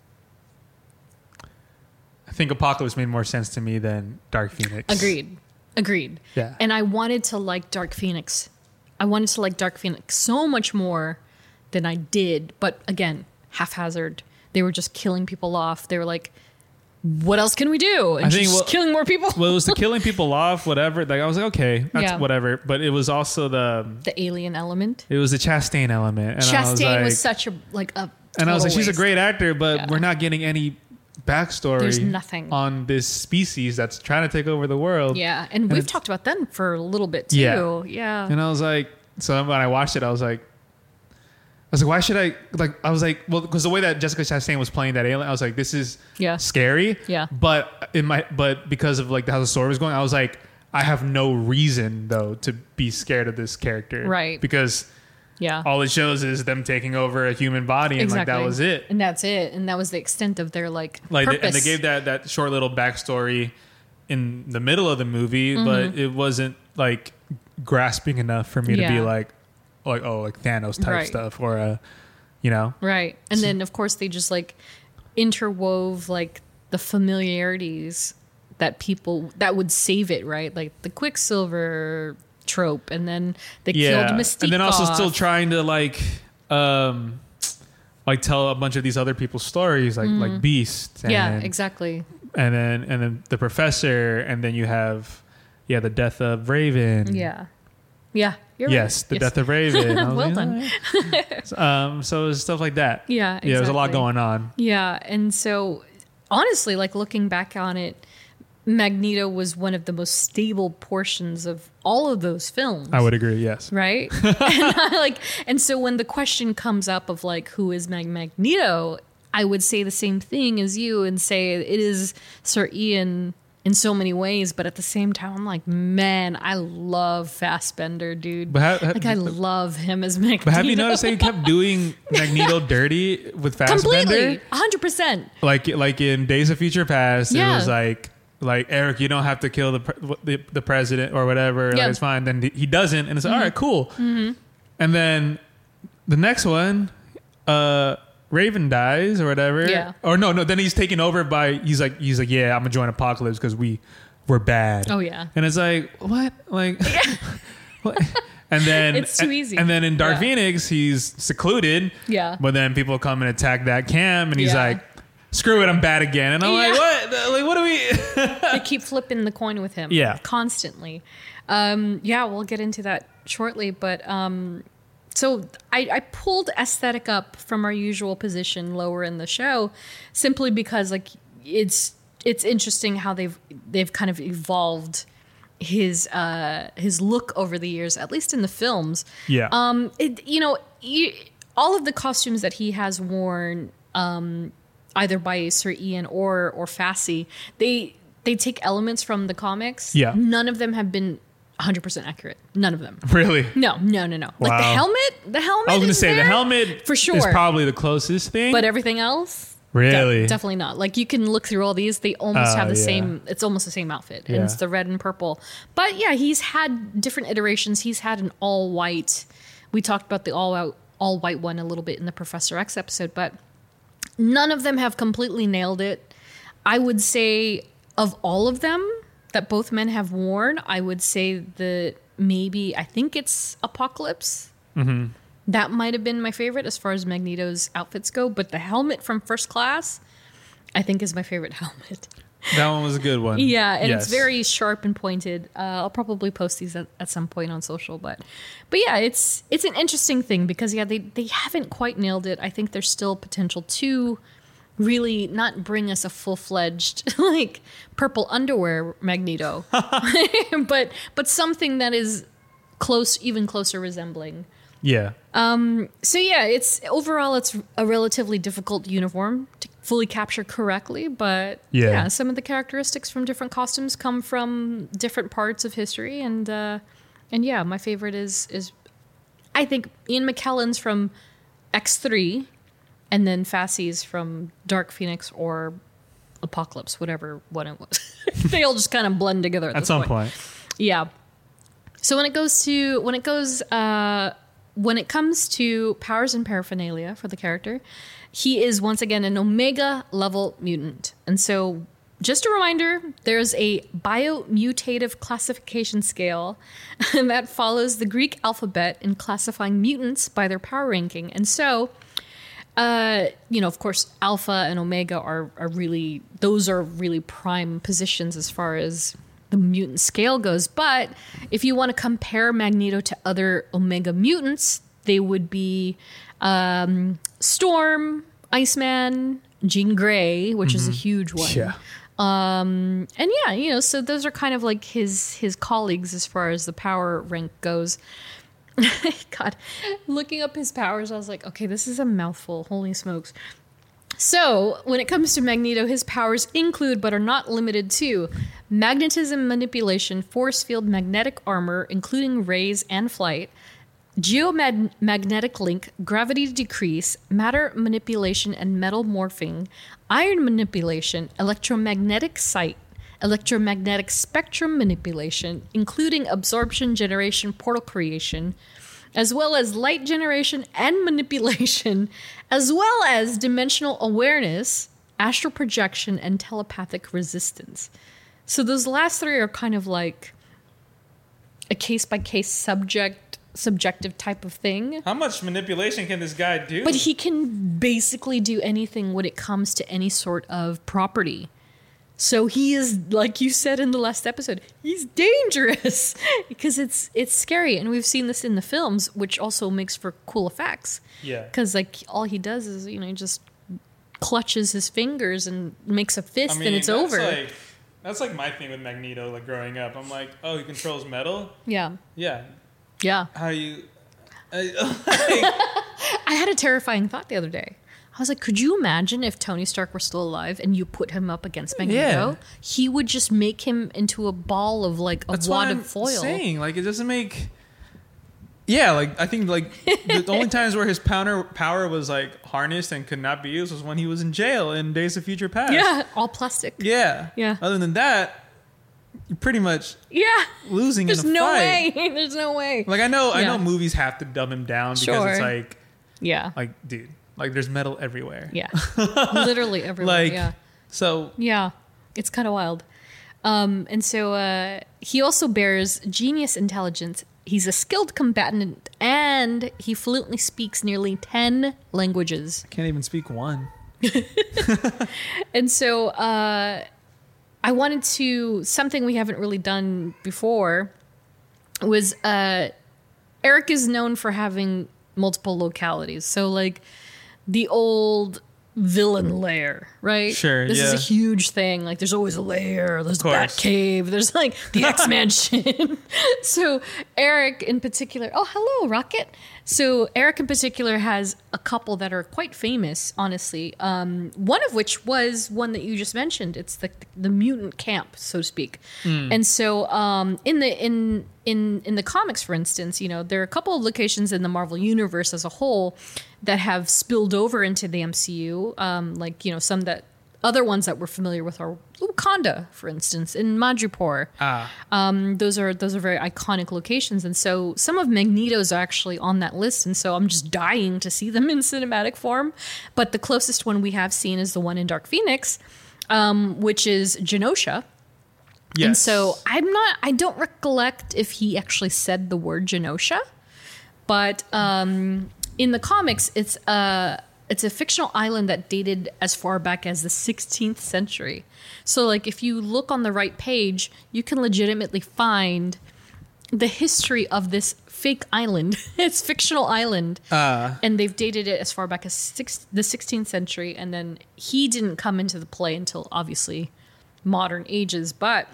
I think Apocalypse made more sense to me than Dark Phoenix. Agreed. Agreed. Yeah. And I wanted to like Dark Phoenix. I wanted to like Dark Phoenix so much more than I did. But again, haphazard. They were just killing people off. They were like, what else can we do? And I think, just well- killing more people. Well, it was the killing people off, whatever. Like I was like, okay, that's Yeah. whatever. But it was also the, The alien element. it was the Chastain element. And I was Chastain like, was such a like a. and I was like, total she's a waste. great actor, but Yeah. we're not getting any backstory. There's nothing. on this species that's trying to take over the world. Yeah, and we've it's- talked about them for a little bit too. Yeah. Yeah. And I was like, so when I watched it, I was like, I was like, why should I like? I was like, well, because the way that Jessica Chastain was playing that alien, I was like, this is Yeah. scary. Yeah. But in my, but because of like how the story was going, I was like, I have no reason though to be scared of this character, Right. Because Yeah. all it shows is them taking over a human body, and like that was it. And that's it. And that was the extent of their like, Like, they, purpose. and they gave that that short little backstory in the middle of the movie, but Mm-hmm. it wasn't like grasping enough for me to be Yeah. like, like oh, like Thanos type Right. stuff, or uh, you know, Right. And then of course they just like interwove like the familiarities that people that would save it, right? Like the Quicksilver trope, and then they yeah, killed Mystique. and then also off. still trying to like, um, like tell a bunch of these other people's stories, like like Beast, and, Yeah, exactly. and then and then the Professor, and then you have yeah the death of Raven, Yeah. Yeah. You're yes, right. the Yes. death of Raven. I was Well like, done. "Alright." um, so it was stuff like that. Yeah, yeah, there's a lot exactly. going on. Yeah, and so honestly, like looking back on it, Magneto was one of the most stable portions of all of those films. I would agree. Yes. Right? and I, like, and so when the question comes up of like who is Mag- Magneto, I would say the same thing as you and say it is Sir Ian in so many ways, but at the same time, I'm like, man, I love Fassbender, dude. But ha- ha- like, I love him as Magneto. But have you noticed that you kept doing Magneto dirty with Fassbender? Completely, one hundred percent. Like like in Days of Future Past, it Yeah. was like like Eric, you don't have to kill the pre- the, the president or whatever. Like, Yeah. it's fine. Then he doesn't, and it's like, all right, cool. Mm-hmm. And then the next one, uh, Raven dies or whatever. Yeah. Or no, no. Then he's taken over by. He's like he's like yeah, I'm gonna join Apocalypse because we we're bad. Oh, yeah. And it's like what like. what? And then It's too and- easy. And then in Dark Yeah. Phoenix, he's secluded. Yeah. But then people come and attack that camp, and he's Yeah. like, "Screw it, I'm bad again." And I'm Yeah. like, "What? Like, what do we?" They keep flipping the coin with him. Yeah. Constantly. Um, yeah, we'll get into that shortly. But um, so I, I pulled aesthetic up from our usual position lower in the show simply because like it's it's interesting how they've they've kind of evolved his uh his look over the years, at least in the films. Yeah. Um, it, you know, you, all of the costumes that he has worn, um, either by Sir Ian or or Fassi, they they take elements from the comics. Yeah. None of them have been one hundred percent accurate. None of them. Really? No, no, no, no. Like the Wow. helmet, the helmet. I was gonna is say the there, helmet for sure is probably the closest thing. but everything else. Really? De- definitely not. Like you can look through all these; they almost Oh, have the yeah. same. It's almost the same outfit, and Yeah. it's the red and purple. But yeah, he's had different iterations. He's had an all white. We talked about the all out, all white one a little bit in the Professor X episode, but none of them have completely nailed it. I would say of all of them that both men have worn, I would say that maybe, I think it's Apocalypse. Mm-hmm. That might have been my favorite as far as Magneto's outfits go, but the helmet from First Class, I think is my favorite helmet. That one was a good one. Yeah, and yes. it's very sharp and pointed. Uh, I'll probably post these at, at some point on social, but but yeah, it's it's an interesting thing because yeah, they they haven't quite nailed it. I think there's still potential to really not bring us a full-fledged like purple underwear Magneto, but but something that is close, even closer resembling. Yeah. Um. So yeah, it's overall it's a relatively difficult uniform to fully capture correctly, but yeah, yeah some of the characteristics from different costumes come from different parts of history, and uh, and yeah, my favorite is is I think Ian McKellen's from X three, and then Fassy's from Dark Phoenix or Apocalypse, whatever one it was. They all just kind of blend together at, at this some point. point. Yeah. So when it goes to when it goes. Uh, When it comes to powers and paraphernalia for the character, he is once again an Omega level mutant. And so, just a reminder, there's a biomutative classification scale that follows the Greek alphabet in classifying mutants by their power ranking. And so, uh, you know, of course, Alpha and Omega are, are really, those are really prime positions as far as the mutant scale goes. But if you want to compare Magneto to other Omega mutants, they would be um, Storm, Iceman, Jean Grey, which mm-hmm. is a huge one. Yeah. Um, and yeah, you know, so those are kind of like his his colleagues as far as the power rank goes. God, looking up his powers, I was like, okay, this is a mouthful. Holy smokes. So, when it comes to Magneto, his powers include, but are not limited to, magnetism manipulation, force field magnetic armor, including rays and flight, geomagnetic link, gravity decrease, matter manipulation and metal morphing, iron manipulation, electromagnetic sight, electromagnetic spectrum manipulation, including absorption, generation, portal creation, as well as light generation and manipulation, as well as dimensional awareness, astral projection, and telepathic resistance. So those last three are kind of like a case-by-case subject, subjective type of thing. How much manipulation can this guy do? But he can basically do anything when it comes to any sort of property. So he is, like you said in the last episode, he's dangerous because it's it's scary, and we've seen this in the films, which also makes for cool effects. Yeah. Because like all he does is you know just clutches his fingers and makes a fist, I mean, and it's that's over. Like, that's like my thing with Magneto. Like growing up, I'm like, oh, he controls metal. Yeah. Yeah. Yeah. How you? I, I had a terrifying thought the other day. I was like, could you imagine if Tony Stark were still alive and you put him up against Magneto? Yeah. He would just make him into a ball of like a That's wad what of I'm foil. Saying like it doesn't make. Yeah, like I think like the only times where his power power was like harnessed and could not be used was when he was in jail in Days of Future Past. Yeah, all plastic. Yeah. Yeah. Other than that, you're pretty much yeah losing There's in a no fight. way. There's no way. Like I know, I Yeah. know movies have to dumb him down because Sure. it's like, Yeah. like dude, like there's metal everywhere. Yeah. Literally everywhere. Like, yeah. so Yeah. It's kind of wild. Um, and so uh, he also bears genius intelligence. He's a skilled combatant, and he fluently speaks nearly ten languages. I can't even speak one. And so uh, I wanted to, something we haven't really done before was uh, Eric is known for having multiple localities. So like the old villain lair, right? Sure, This yeah. is a huge thing. Like there's always a lair, there's Of the Bat course. Cave, there's like the X-Mansion. So Eric in particular, oh, hello, Rocket. So Eric in particular has a couple that are quite famous, honestly. Um, one of which was one that you just mentioned. It's the the mutant camp, so to speak. Mm. And so um, in the in in in the comics, for instance, you know, there are a couple of locations in the Marvel universe as a whole that have spilled over into the M C U. Um, like you know, some that other ones that we're familiar with are Wakanda, for instance, in Madripoor. Ah. Um, those are those are very iconic locations, and so some of Magneto's are actually on that list, and so I'm just dying to see them in cinematic form. But the closest one we have seen is the one in Dark Phoenix, um, which is Genosha. Yes. And so I'm not, I don't recollect if he actually said the word Genosha, but um, in the comics, it's a, it's a fictional island that dated as far back as the sixteenth century. So like if you look on the right page, you can legitimately find the history of this fake island. It's fictional island. Uh. And they've dated it as far back as six, the sixteenth century. And then he didn't come into the play until obviously modern ages, but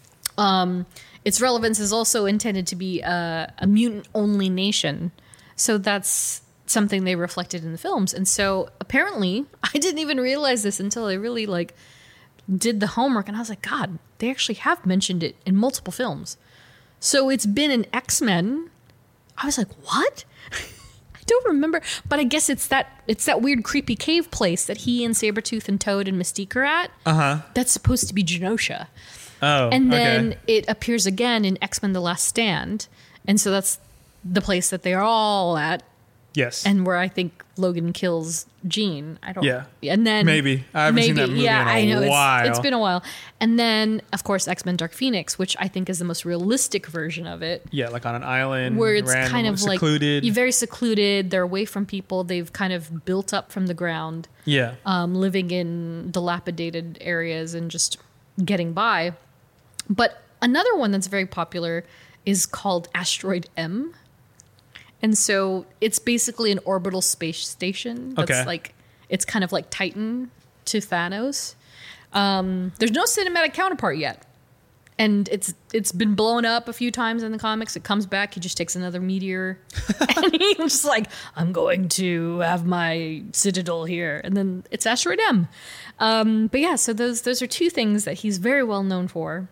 um, its relevance is also intended to be a, a mutant-only nation. So that's something they reflected in the films. And so apparently, I didn't even realize this until I really like did the homework, and I was like, God, they actually have mentioned it in multiple films. So it's been in X-Men. I was like, what? I don't remember, but I guess it's that it's that weird creepy cave place that he and Sabretooth and Toad and Mystique are at. Uh-huh. That's supposed to be Genosha. Oh, and then okay. it appears again in X-Men The Last Stand. And so that's the place that they are all at. Yes. And where I think Logan kills Jean. I don't Yeah. And then Maybe. I haven't maybe, seen that movie yeah, in a I know. while. It's, it's been a while. And then, of course, X-Men Dark Phoenix, which I think is the most realistic version of it. Yeah, like on an island. Where it's random, kind of secluded. like you're very secluded. They're away from people. They've kind of built up from the ground. Yeah. Um, living in dilapidated areas and just getting by. But another one that's very popular is called Asteroid M. And so it's basically an orbital space station. That's Okay. like, it's kind of like Titan to Thanos. Um, there's no cinematic counterpart yet. And it's it's been blown up a few times in the comics. It comes back, he just takes another meteor. And he's just like, I'm going to have my citadel here. And then it's Asteroid M. Um, but yeah, so those those are two things that he's very well known for.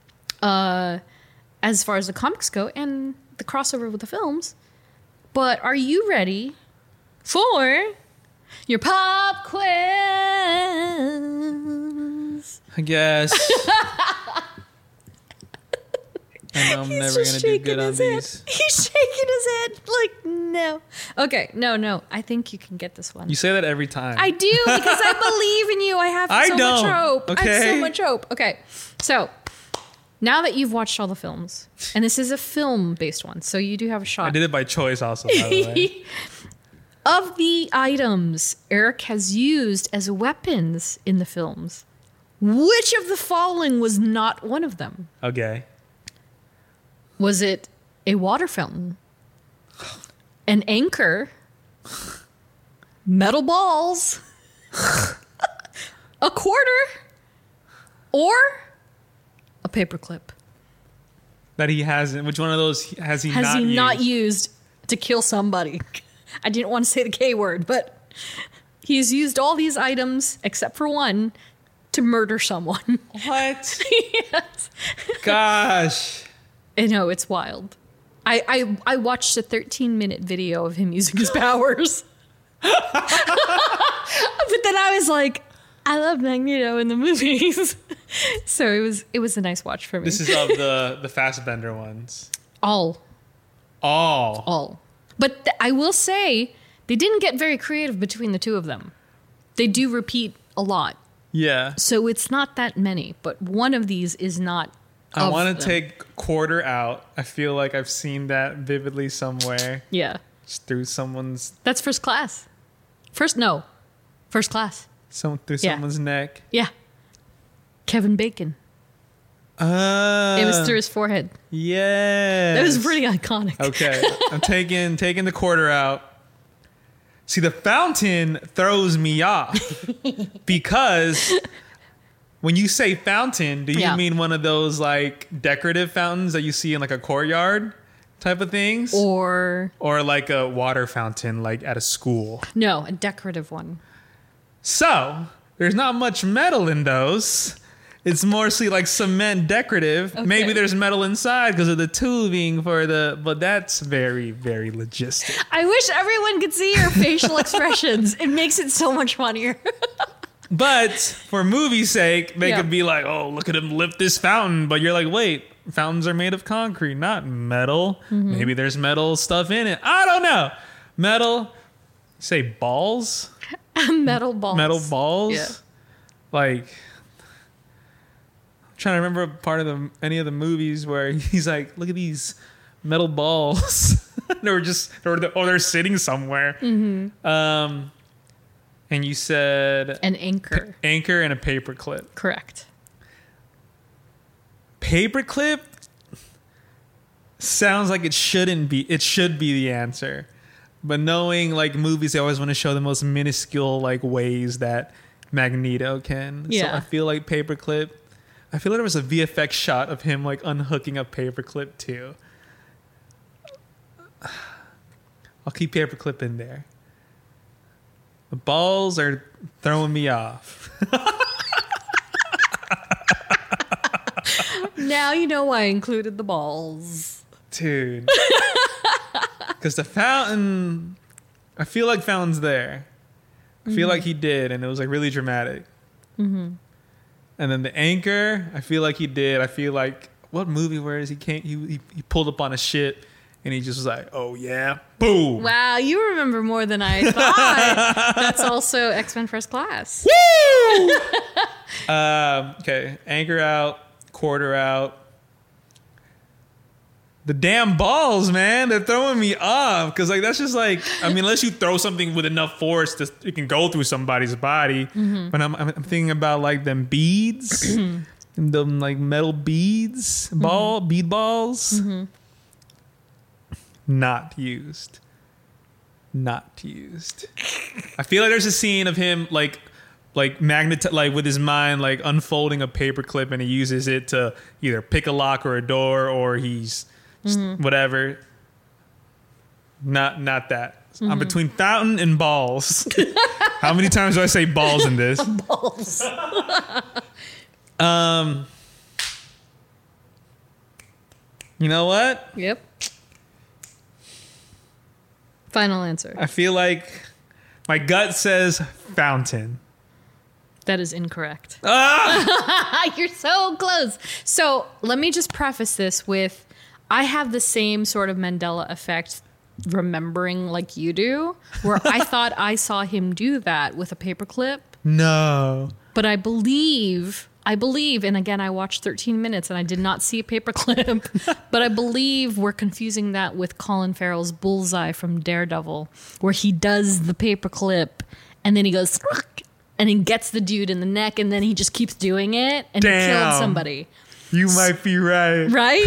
Uh, as far as the comics go and the crossover with the films. But are you ready for your pop quiz? I guess. I know I'm He's never just going to do shaking good on his head. these. He's shaking his head like, no. Okay, no, no. I think you can get this one. You say that every time. I do because I believe in you. I have I so don't, much hope. I have so okay? much hope. Okay, so now that you've watched all the films, and this is a film-based one, so you do have a shot. I did it by choice also, by the way. Of the items Eric has used as weapons in the films, which of the following was not one of them? Okay. Was it a water fountain, an anchor, metal balls, a quarter, or a paperclip? That he hasn't. Which one of those has he Has not he used? not used to kill somebody? I didn't want to say the K word, but he's used all these items except for one to murder someone. What? Yes. Gosh. I know, it's wild. I, I, I watched a thirteen minute video of him using his powers. But then I was like, I love Magneto in the movies. So it was it was a nice watch for me. This is of the, the Fassbender ones. all. All. All. But th- I will say, they didn't get very creative between the two of them. They do repeat a lot. Yeah. So it's not that many, but one of these is not. I of want to them. take quarter out. I feel like I've seen that vividly somewhere. Yeah. Just through someone's That's first class. First, no. First class. some through Yeah. someone's neck. Yeah. Kevin Bacon. Uh, It was through his forehead. Yeah. It was pretty iconic. Okay. I'm taking taking the quarter out. See, the fountain throws me off because when you say fountain, do you Yeah. mean one of those like decorative fountains that you see in like a courtyard type of things? Or, Or like a water fountain like at a school? no, a decorative one. So, there's not much metal in those. It's mostly like cement decorative. Okay. Maybe there's metal inside because of the tubing for the, but that's very, very logistic. I wish everyone could see your facial expressions. It makes it so much funnier. But for movie's sake, they Yeah. could be like, oh, look at him lift this fountain. But you're like, wait, fountains are made of concrete, not metal. Mm-hmm. Maybe there's metal stuff in it. I don't know. Metal, say balls? Metal balls. Metal balls? Yeah. Like, I'm trying to remember part of the any of the movies where he's like, look at these metal balls. they were just, or they're, or they're sitting somewhere. Mm-hmm. Um, and you said An anchor. anchor and a paper clip. Correct. Paperclip sounds like it shouldn't be. It should be the answer, but knowing like movies, they always want to show the most minuscule like ways that Magneto can. So Yeah. I feel like Paperclip. I feel like there was a V F X shot of him like unhooking a Paperclip too. I'll keep Paperclip in there. The balls are throwing me off. Now you know why I included the balls. Dude. Because the fountain, I feel like fountain's there. I feel Mm-hmm. like he did, and it was like really dramatic. Mm-hmm. And then the anchor, I feel like he did. I feel like, what movie where is he can't, he, he, he pulled up on a ship and he just was like, oh yeah, boom. Wow, you remember more than I thought. That's also X-Men First Class. Woo! um, okay, anchor out, quarter out. The damn balls, man, they're throwing me off. Because like that's just like, I mean, unless you throw something with enough force that it can go through somebody's body. Mm-hmm. But I'm, I'm thinking about like them beads, them like metal beads, ball, Mm-hmm. bead balls. Not used. Not used. I feel like there's a scene of him like like magnet like with his mind like unfolding a paperclip and he uses it to either pick a lock or a door or he's just whatever. Not not that. I'm between fountain and balls. How many times do I say balls in this? Balls. Um You know what? Yep. Final answer. I feel like my gut says fountain. That is incorrect. Ah! You're so close. So let me just preface this with I have the same sort of Mandela effect remembering like you do, where I thought I saw him do that with a paperclip. No. But I believe, I believe, and again, I watched thirteen minutes and I did not see a paperclip, but I believe we're confusing that with Colin Farrell's Bullseye from Daredevil, where he does the paperclip and then he goes, and he gets the dude in the neck and then he just keeps doing it and Damn. he killed somebody. You might be right. Right?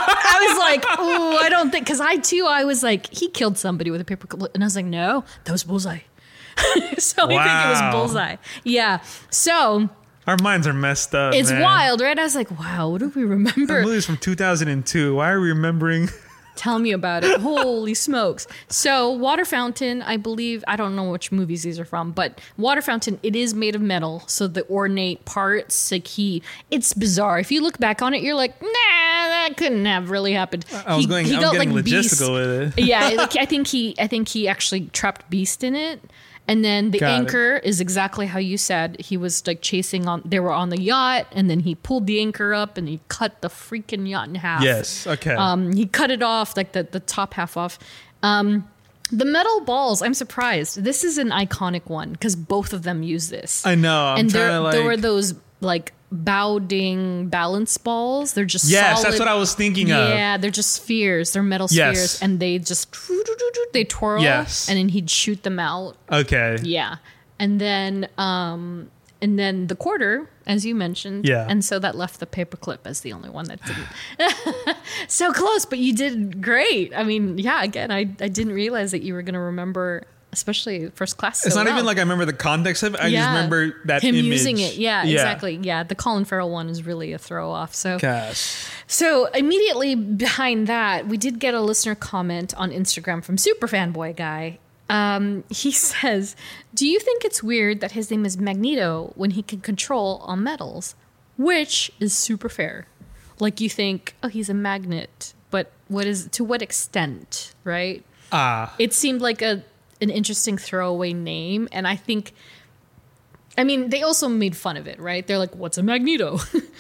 I was like, oh, I don't think, because I too, I was like, he killed somebody with a paperclip. And I was like, no, that was Bullseye. So I think it Wow. was Bullseye. Yeah. So Our minds are messed up. it's man. wild, right? I was like, wow, what do we The remember? movie's from two thousand two. Why are we remembering? Tell me about it. Holy smokes. So Water Fountain, I believe, I don't know which movies these are from, but Water Fountain, it is made of metal. So the ornate parts, like he, it's bizarre. If you look back on it, you're like, nah, that couldn't have really happened. I was He- going. he I got, was getting like, Beast. logistical with it. Yeah, like, I think he, I think he actually trapped Beast in it. And then the Got it. anchor is exactly how you said. He was like chasing on, they were on the yacht, and then he pulled the anchor up and he cut the freaking yacht in half. Yes. Okay. Um, he cut it off, like the, the top half off. Um, the metal balls, I'm surprised. This is an iconic one because both of them use this. I know. I'm and trying there, to like. there were those like Bowding balance balls. They're just yes, solid. that's what I was thinking of. Yeah, they're just spheres. They're metal Yes. spheres, and they just they twirl. Yes. And then he'd shoot them out. Okay. Yeah, and then um, and then the quarter, as you mentioned. Yeah. And so that left the paperclip as the only one that didn't. So close, but you did great. I mean, yeah. Again, I I didn't realize that you were going to remember, especially First Class. It's so not well. even like I remember the context of it. I Yeah. just remember that him image. using it. Yeah, exactly. Yeah, the Colin Farrell one is really a throw off. So. Gosh. So immediately behind that, we did get a listener comment on Instagram from Superfanboy Guy. Um, he says, "Do you think it's weird that his name is Magneto when he can control all metals?" Which is super fair. Like you think, oh, he's a magnet, but what is to what extent, right? Ah. It seemed like a an interesting throwaway name, and I think I mean, they also made fun of it, right? They're like, what's a Magneto?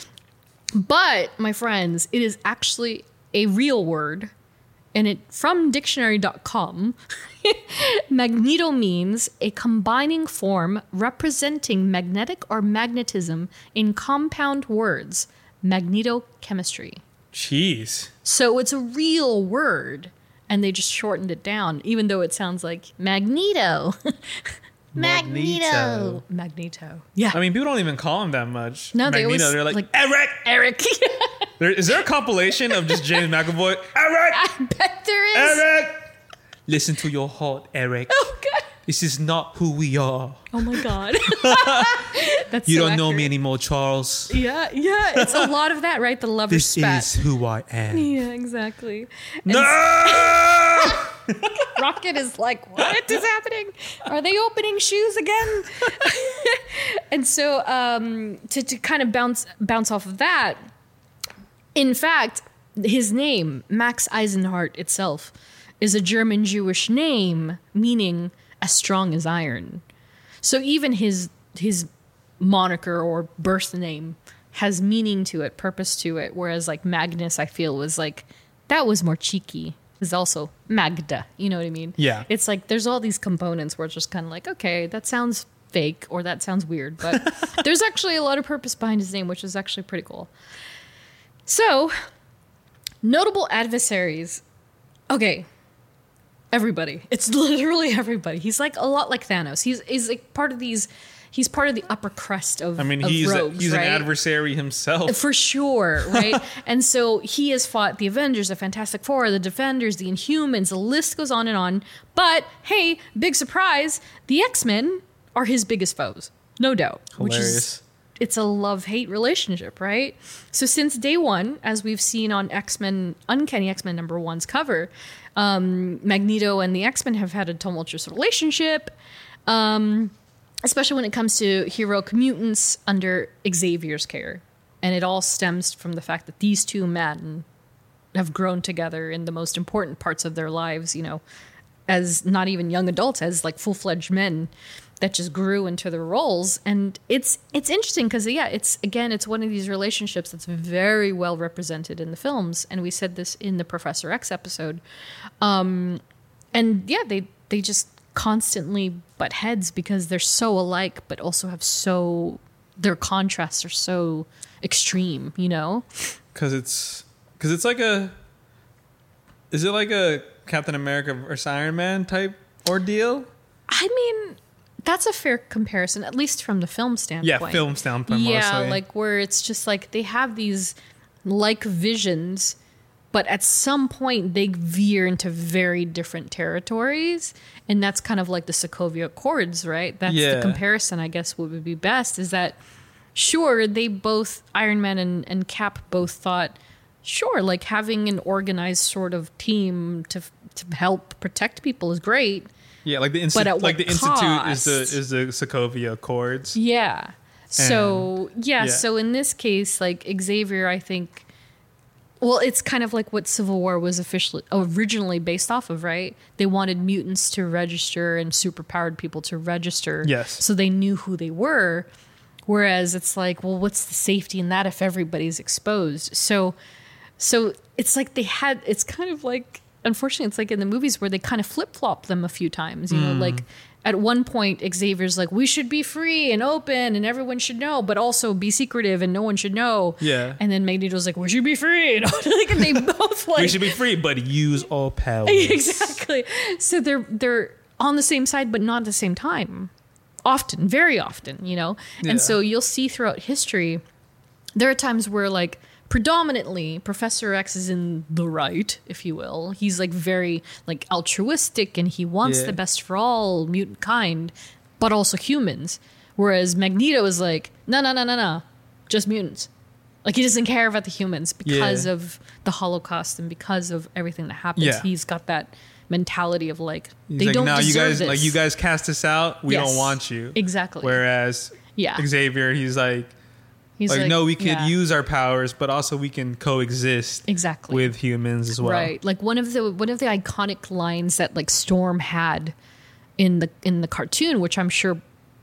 But, my friends, it is actually a real word. And it from dictionary dot com, Magneto means a combining form representing magnetic or magnetism in compound words, magnetochemistry. Jeez. So it's a real word, and they just shortened it down, even though it sounds like Magneto. Magneto. Magneto. Yeah. I mean, people don't even call him that much. No, they Magneto. always, They're like, like Eric! Eric. There, is there a compilation of just James McAvoy? Eric! I bet there is. Eric! Listen to your heart, Eric. Oh, God. This is not who we are. Oh, my God. That's You so don't know accurate. me anymore, Charles. Yeah, yeah. It's a lot of that, right? The lover This spat. is who I am. Yeah, exactly. And No! Rocket is like, what is happening? Are they opening shoes again? And so um, to, to kind of bounce bounce off of that, in fact, his name, Max Eisenhardt itself, is a German Jewish name meaning as strong as iron. So even his his moniker or birth name has meaning to it, purpose to it, whereas like Magnus, I feel, was like, that was more cheeky. Is also Magda, you know what I mean? Yeah. It's like there's all these components where it's just kind of like, okay, that sounds fake or that sounds weird, but there's actually a lot of purpose behind his name, which is actually pretty cool. So, notable adversaries. Okay, everybody. It's literally everybody. He's like a lot like Thanos. He's he's like part of these. He's part of the upper crust of. I mean, of he's rogues, a, he's right? an adversary himself. For sure, right? And so he has fought the Avengers, the Fantastic Four, the Defenders, the Inhumans, the list goes on and on. But hey, big surprise, the X-Men are his biggest foes, no doubt. Hilarious. Which is, it's a love-hate relationship, right? So since day one, as we've seen on X-Men, Uncanny X-Men number one's cover, um, Magneto and the X-Men have had a tumultuous relationship. Um... Especially when it comes to heroic mutants under Xavier's care. And it all stems from the fact that these two men have grown together in the most important parts of their lives, you know, as not even young adults, as like full-fledged men that just grew into their roles. And it's it's interesting because, yeah, it's, again, it's one of these relationships that's very well represented in the films. And we said this in the Professor X episode. Um, and, yeah, they they just constantly butt heads because they're so alike, but also have so their contrasts are so extreme, you know? Because it's because it's like a is it like a Captain America versus Iron Man type ordeal? I mean, that's a fair comparison, at least from the film standpoint. Yeah, film standpoint. Yeah, mostly. like where it's just like they have these like visions, but at some point they veer into very different territories. And that's kind of like the Sokovia Accords, right? That's Yeah. the comparison, I guess, what would be best is that, sure, they both, Iron Man and, and Cap both thought, sure, like having an organized sort of team to to help protect people is great. Yeah, like the, insti- But at like what the Institute is the cost? is the Sokovia Accords. Yeah. So, yeah, yeah. so in this case, like Xavier, I think, well, it's kind of like what Civil War was officially originally based off of, right? They wanted mutants to register and superpowered people to register. Yes. So they knew who they were. Whereas it's like, well, what's the safety in that if everybody's exposed? So, so it's like they had, it's kind of like, unfortunately, it's like in the movies where they kind of flip-flop them a few times, you know, Mm. like at one point, Xavier's like, we should be free and open and everyone should know, but also be secretive and no one should know. Yeah. And then Magneto's like, we should be free. And like, and they both like... we should be free, but use all powers. Exactly. So they're they're on the same side, but not at the same time. Often, very often, you know? Yeah. And so you'll see throughout history, there are times where like, predominantly Professor X is in the right, if you will. He's like very like altruistic and he wants Yeah. the best for all mutant kind, but also humans. Whereas Magneto is like, no, no, no, no, no, just mutants. Like he doesn't care about the humans because Yeah. of the Holocaust and because of everything that happens. Yeah. He's got that mentality of like, He's they like, don't no, you deserve guys this. like you guys cast us out. We Yes. don't want you. Exactly. Whereas Yeah. Xavier, he's like, He's like, no, we could yeah. use our powers, but also we can coexist Exactly. with humans as well. Right. Like one of the one of the iconic lines that like Storm had in the in the cartoon, which I'm sure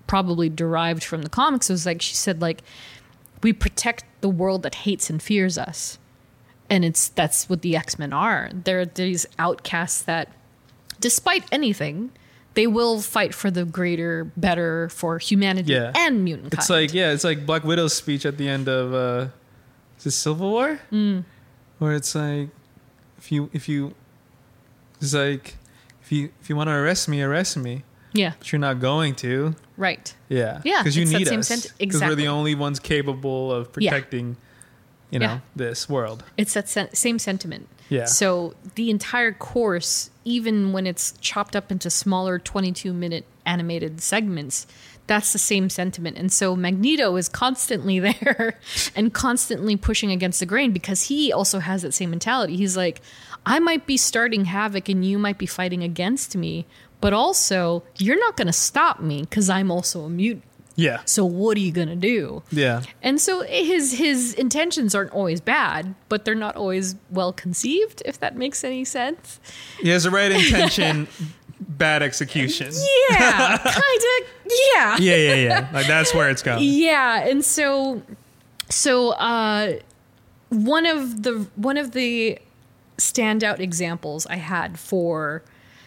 probably derived from the comics. It was like she said, like, we protect the world that hates and fears us. And it's that's what the X-Men are. They're these outcasts that, despite anything, they will fight for the greater, better for humanity Yeah. and mutant It's kind. like, yeah, it's like Black Widow's speech at the end of, uh, is it Civil War? Mm. Where it's like, if you, if you, it's like, if you, if you want to arrest me, arrest me. Yeah. But you're not going to. Right. Yeah. Yeah, Because you it's that need same us. sent- Because exactly. we're the only ones capable of Yeah. protecting, you know, Yeah. this world. It's that sen- same sentiment. Yeah. So the entire course, even when it's chopped up into smaller twenty-two minute animated segments, that's the same sentiment. And so Magneto is constantly there and constantly pushing against the grain because he also has that same mentality. He's like, I might be starting havoc and you might be fighting against me, but also you're not going to stop me because I'm also a mutant. Yeah. So what are you going to do? Yeah. And so his his intentions aren't always bad, but they're not always well conceived, if that makes any sense. He has the right intention, bad execution. Yeah, kind of. Yeah. Yeah, yeah, yeah. Like that's where it's going. Yeah, and so so uh, one of the one of the standout examples I had for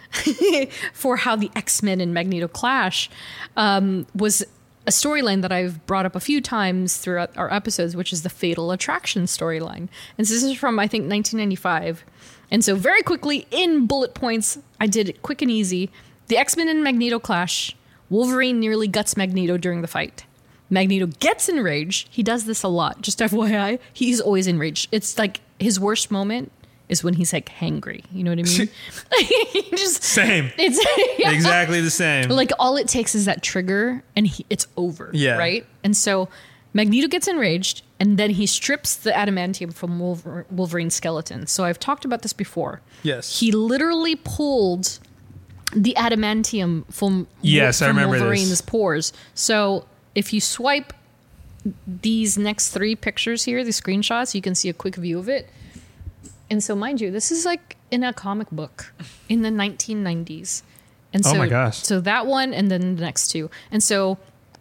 for how the X-Men and Magneto clash um, was a storyline that I've brought up a few times throughout our episodes, which is the Fatal Attraction storyline. And so this is from, I think, nineteen ninety-five. And so very quickly, in bullet points, I did it quick and easy. The X-Men and Magneto clash. Wolverine nearly guts Magneto during the fight. Magneto gets enraged. He does this a lot. Just F Y I, he's always enraged. It's like his worst moment is when he's like hangry. You know what I mean? He just, Same. It's yeah. Exactly the same. Like all it takes is that trigger and he, it's over. Yeah. Right? And so Magneto gets enraged and then he strips the adamantium from Wolver- Wolverine's skeleton. So I've talked about this before. Yes. He literally pulled the adamantium from, Yes, I from remember this. Wolverine's pores. So if you swipe these next three pictures here, the screenshots, you can see a quick view of it. And so, mind you, this is like in a comic book in the nineteen nineties. And Oh so, my gosh. So that one and then the next two. And so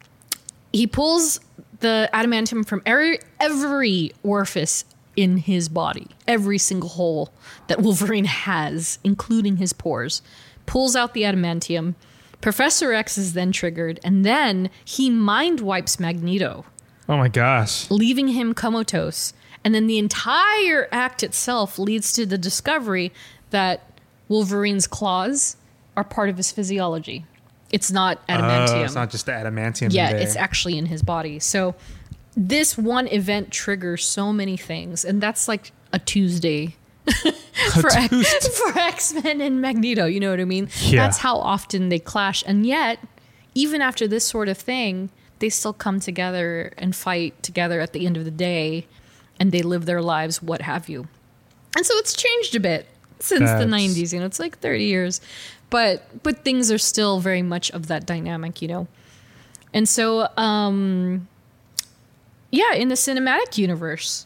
he pulls the adamantium from every, every orifice in his body, every single hole that Wolverine has, including his pores, pulls out the adamantium. Professor X is then triggered, and then he mind wipes Magneto, Oh my gosh. leaving him comatose. And then the entire act itself leads to the discovery that Wolverine's claws are part of his physiology. It's not adamantium. Oh, it's not just the adamantium. Yeah, in there. it's actually in his body. So this one event triggers so many things, and that's like a Tuesday for, X- for X-Men and Magneto. You know what I mean? Yeah. That's how often they clash. And yet, even after this sort of thing, they still come together and fight together at the end of the day, and they live their lives, what have you. And so it's changed a bit since the That's- nineties. You know, it's like thirty years, but but things are still very much of that dynamic. You know, and so um, yeah, in the cinematic universe,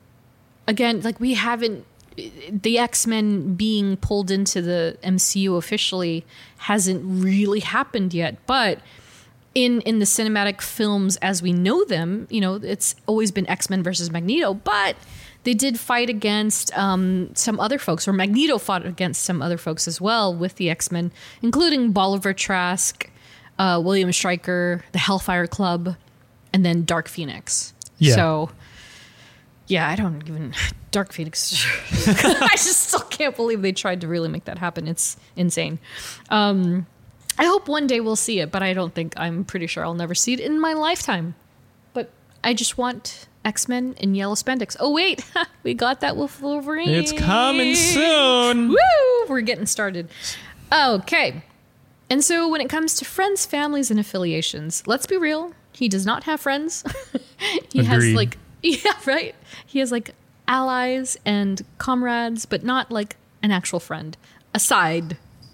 again, like we haven't. The X-Men being pulled into the M C U officially hasn't really happened yet, but in in the cinematic films as we know them, you know, it's always been X-Men versus Magneto, but they did fight against um, some other folks, or Magneto fought against some other folks as well with the X-Men, including Bolivar Trask, uh, William Stryker, the Hellfire Club, and then Dark Phoenix. Yeah. So, yeah, I don't even... Dark Phoenix. I just still can't believe they tried to really make that happen. It's insane. Um, I hope one day we'll see it, but I don't think, I'm pretty sure I'll never see it in my lifetime. But I just want X-Men in yellow spandex. Oh, wait. We got that with Wolverine. It's coming soon. Woo! We're getting started. Okay. And so when it comes to friends, families, and affiliations, let's be real. He does not have friends. He has Agreed. like, yeah, right? He has like allies and comrades, but not like an actual friend, aside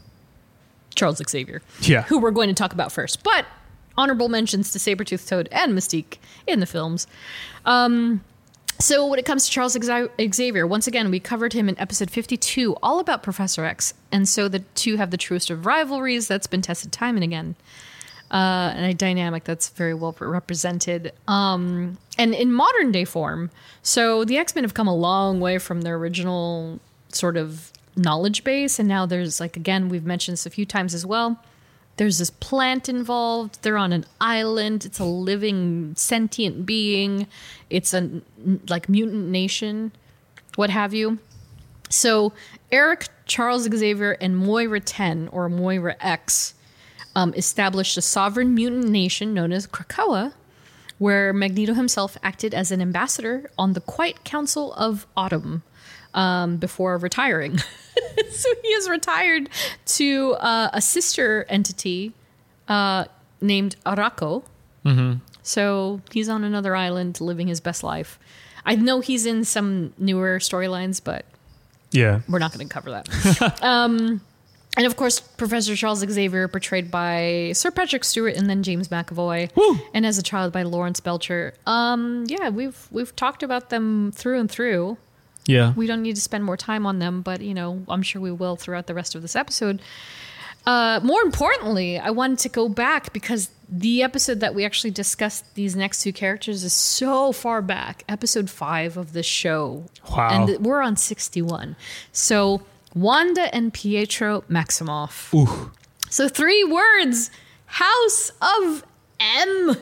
Charles Xavier, Yeah. who we're going to talk about first. But honorable mentions to Sabretooth Toad and Mystique in the films. Um, so when it comes to Charles Xavier, once again, we covered him in episode fifty-two, all about Professor X. And so the two have the truest of rivalries that's been tested time and again. uh, and a dynamic that's very well represented. Um, and in modern day form, so the X-Men have come a long way from their original sort of knowledge base, and now there's like, again, we've mentioned this a few times as well, there's this plant involved. They're on an island. It's a living sentient being. It's a like mutant nation, what have you. So Eric, Charles Xavier, and Moira ten, or Moira X, um, established a sovereign mutant nation known as Krakoa, where Magneto himself acted as an ambassador on the Quiet Council of Autumn um, before retiring. So he is retired to uh, a sister entity uh, named Arakko. Mm-hmm. So he's on another island living his best life. I know he's in some newer storylines, but yeah, we're not going to cover that. um, and of course, Professor Charles Xavier, portrayed by Sir Patrick Stewart and then James McAvoy, Woo! And as a child by Lawrence Belcher. Um, yeah, we've we've talked about them through and through. Yeah. We don't need to spend more time on them, but, you know, I'm sure we will throughout the rest of this episode. Uh, more importantly, I wanted to go back because the episode that we actually discussed these next two characters is so far back. Episode five of the show. Wow. And th- we're on sixty-one. So Wanda and Pietro Maximoff. Ooh. So three words. House of M.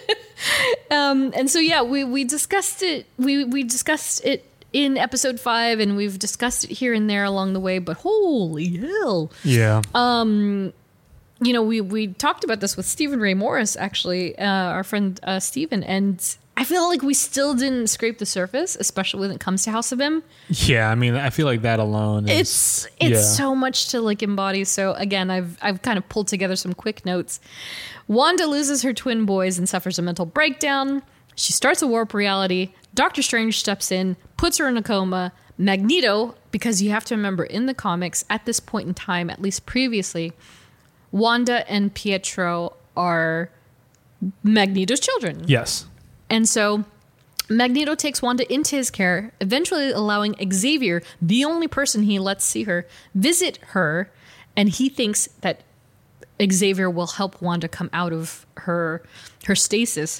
um, and so, yeah, we, we discussed it. We, we discussed it in episode five, and we've discussed it here and there along the way, but holy hell. Yeah. Um, you know, we, we talked about this with Stephen Ray Morris, actually, uh, our friend uh, Stephen, and I feel like we still didn't scrape the surface, especially when it comes to House of M. Yeah, I mean, I feel like that alone is... It's it's yeah. so much to like embody. So again, I've I've kind of pulled together some quick notes. Wanda loses her twin boys and suffers a mental breakdown. She starts a warp reality. Doctor Strange steps in, puts her in a coma. Magneto, because you have to remember in the comics, at this point in time, at least previously, Wanda and Pietro are Magneto's children. Yes. And so Magneto takes Wanda into his care, eventually allowing Xavier, the only person he lets see her, visit her, and he thinks that Xavier will help Wanda come out of her her stasis.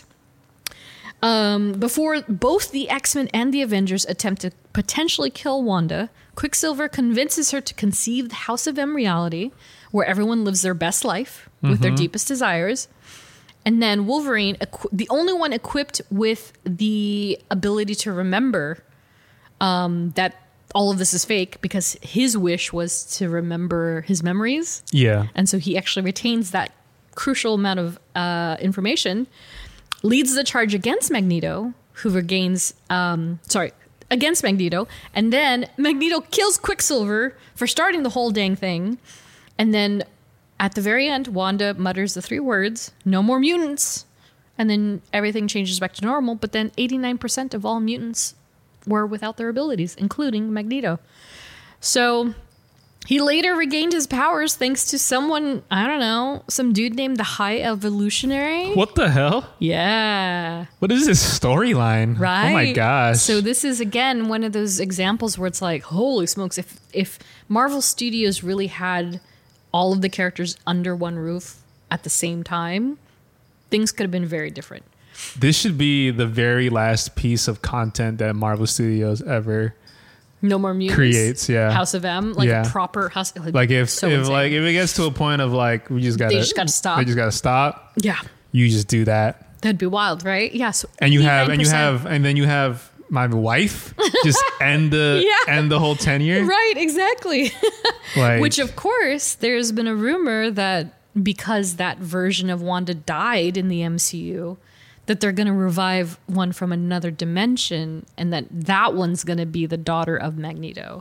Um, before both the X-Men and the Avengers attempt to potentially kill Wanda, Quicksilver convinces her to conceive the House of M reality, where everyone lives their best life with Mhm. their deepest desires. And then Wolverine, equi- the only one equipped with the ability to remember um, that all of this is fake, because his wish was to remember his memories. Yeah. And so he actually retains that crucial amount of uh, information, leads the charge against Magneto, who regains, um, sorry, against Magneto. And then Magneto kills Quicksilver for starting the whole dang thing. And then at the very end, Wanda mutters the three words, no more mutants. And then everything changes back to normal. But then eighty-nine percent of all mutants were without their abilities, including Magneto. So he later regained his powers thanks to someone, I don't know, some dude named the High Evolutionary. What the hell? Yeah. What is this storyline? Right. Oh my gosh. So this is, again, one of those examples where it's like, holy smokes, if if Marvel Studios really had all of the characters under one roof at the same time, things could have been very different. This should be the very last piece of content that Marvel Studios ever No more mutants. creates. Yeah. House of M, like Yeah. a proper house. Like, Like if, so if insane. like if it gets to a point of like we just gotta They just gotta stop. They just gotta stop. Yeah. You just do that. That'd be wild, right? Yeah. So And you have and you eighty-nine have and then you have my wife just end the Yeah. end the whole tenure. Right, exactly. Like, Which, of course, there's been a rumor that because that version of Wanda died in the M C U, that they're going to revive one from another dimension, and that that one's going to be the daughter of Magneto.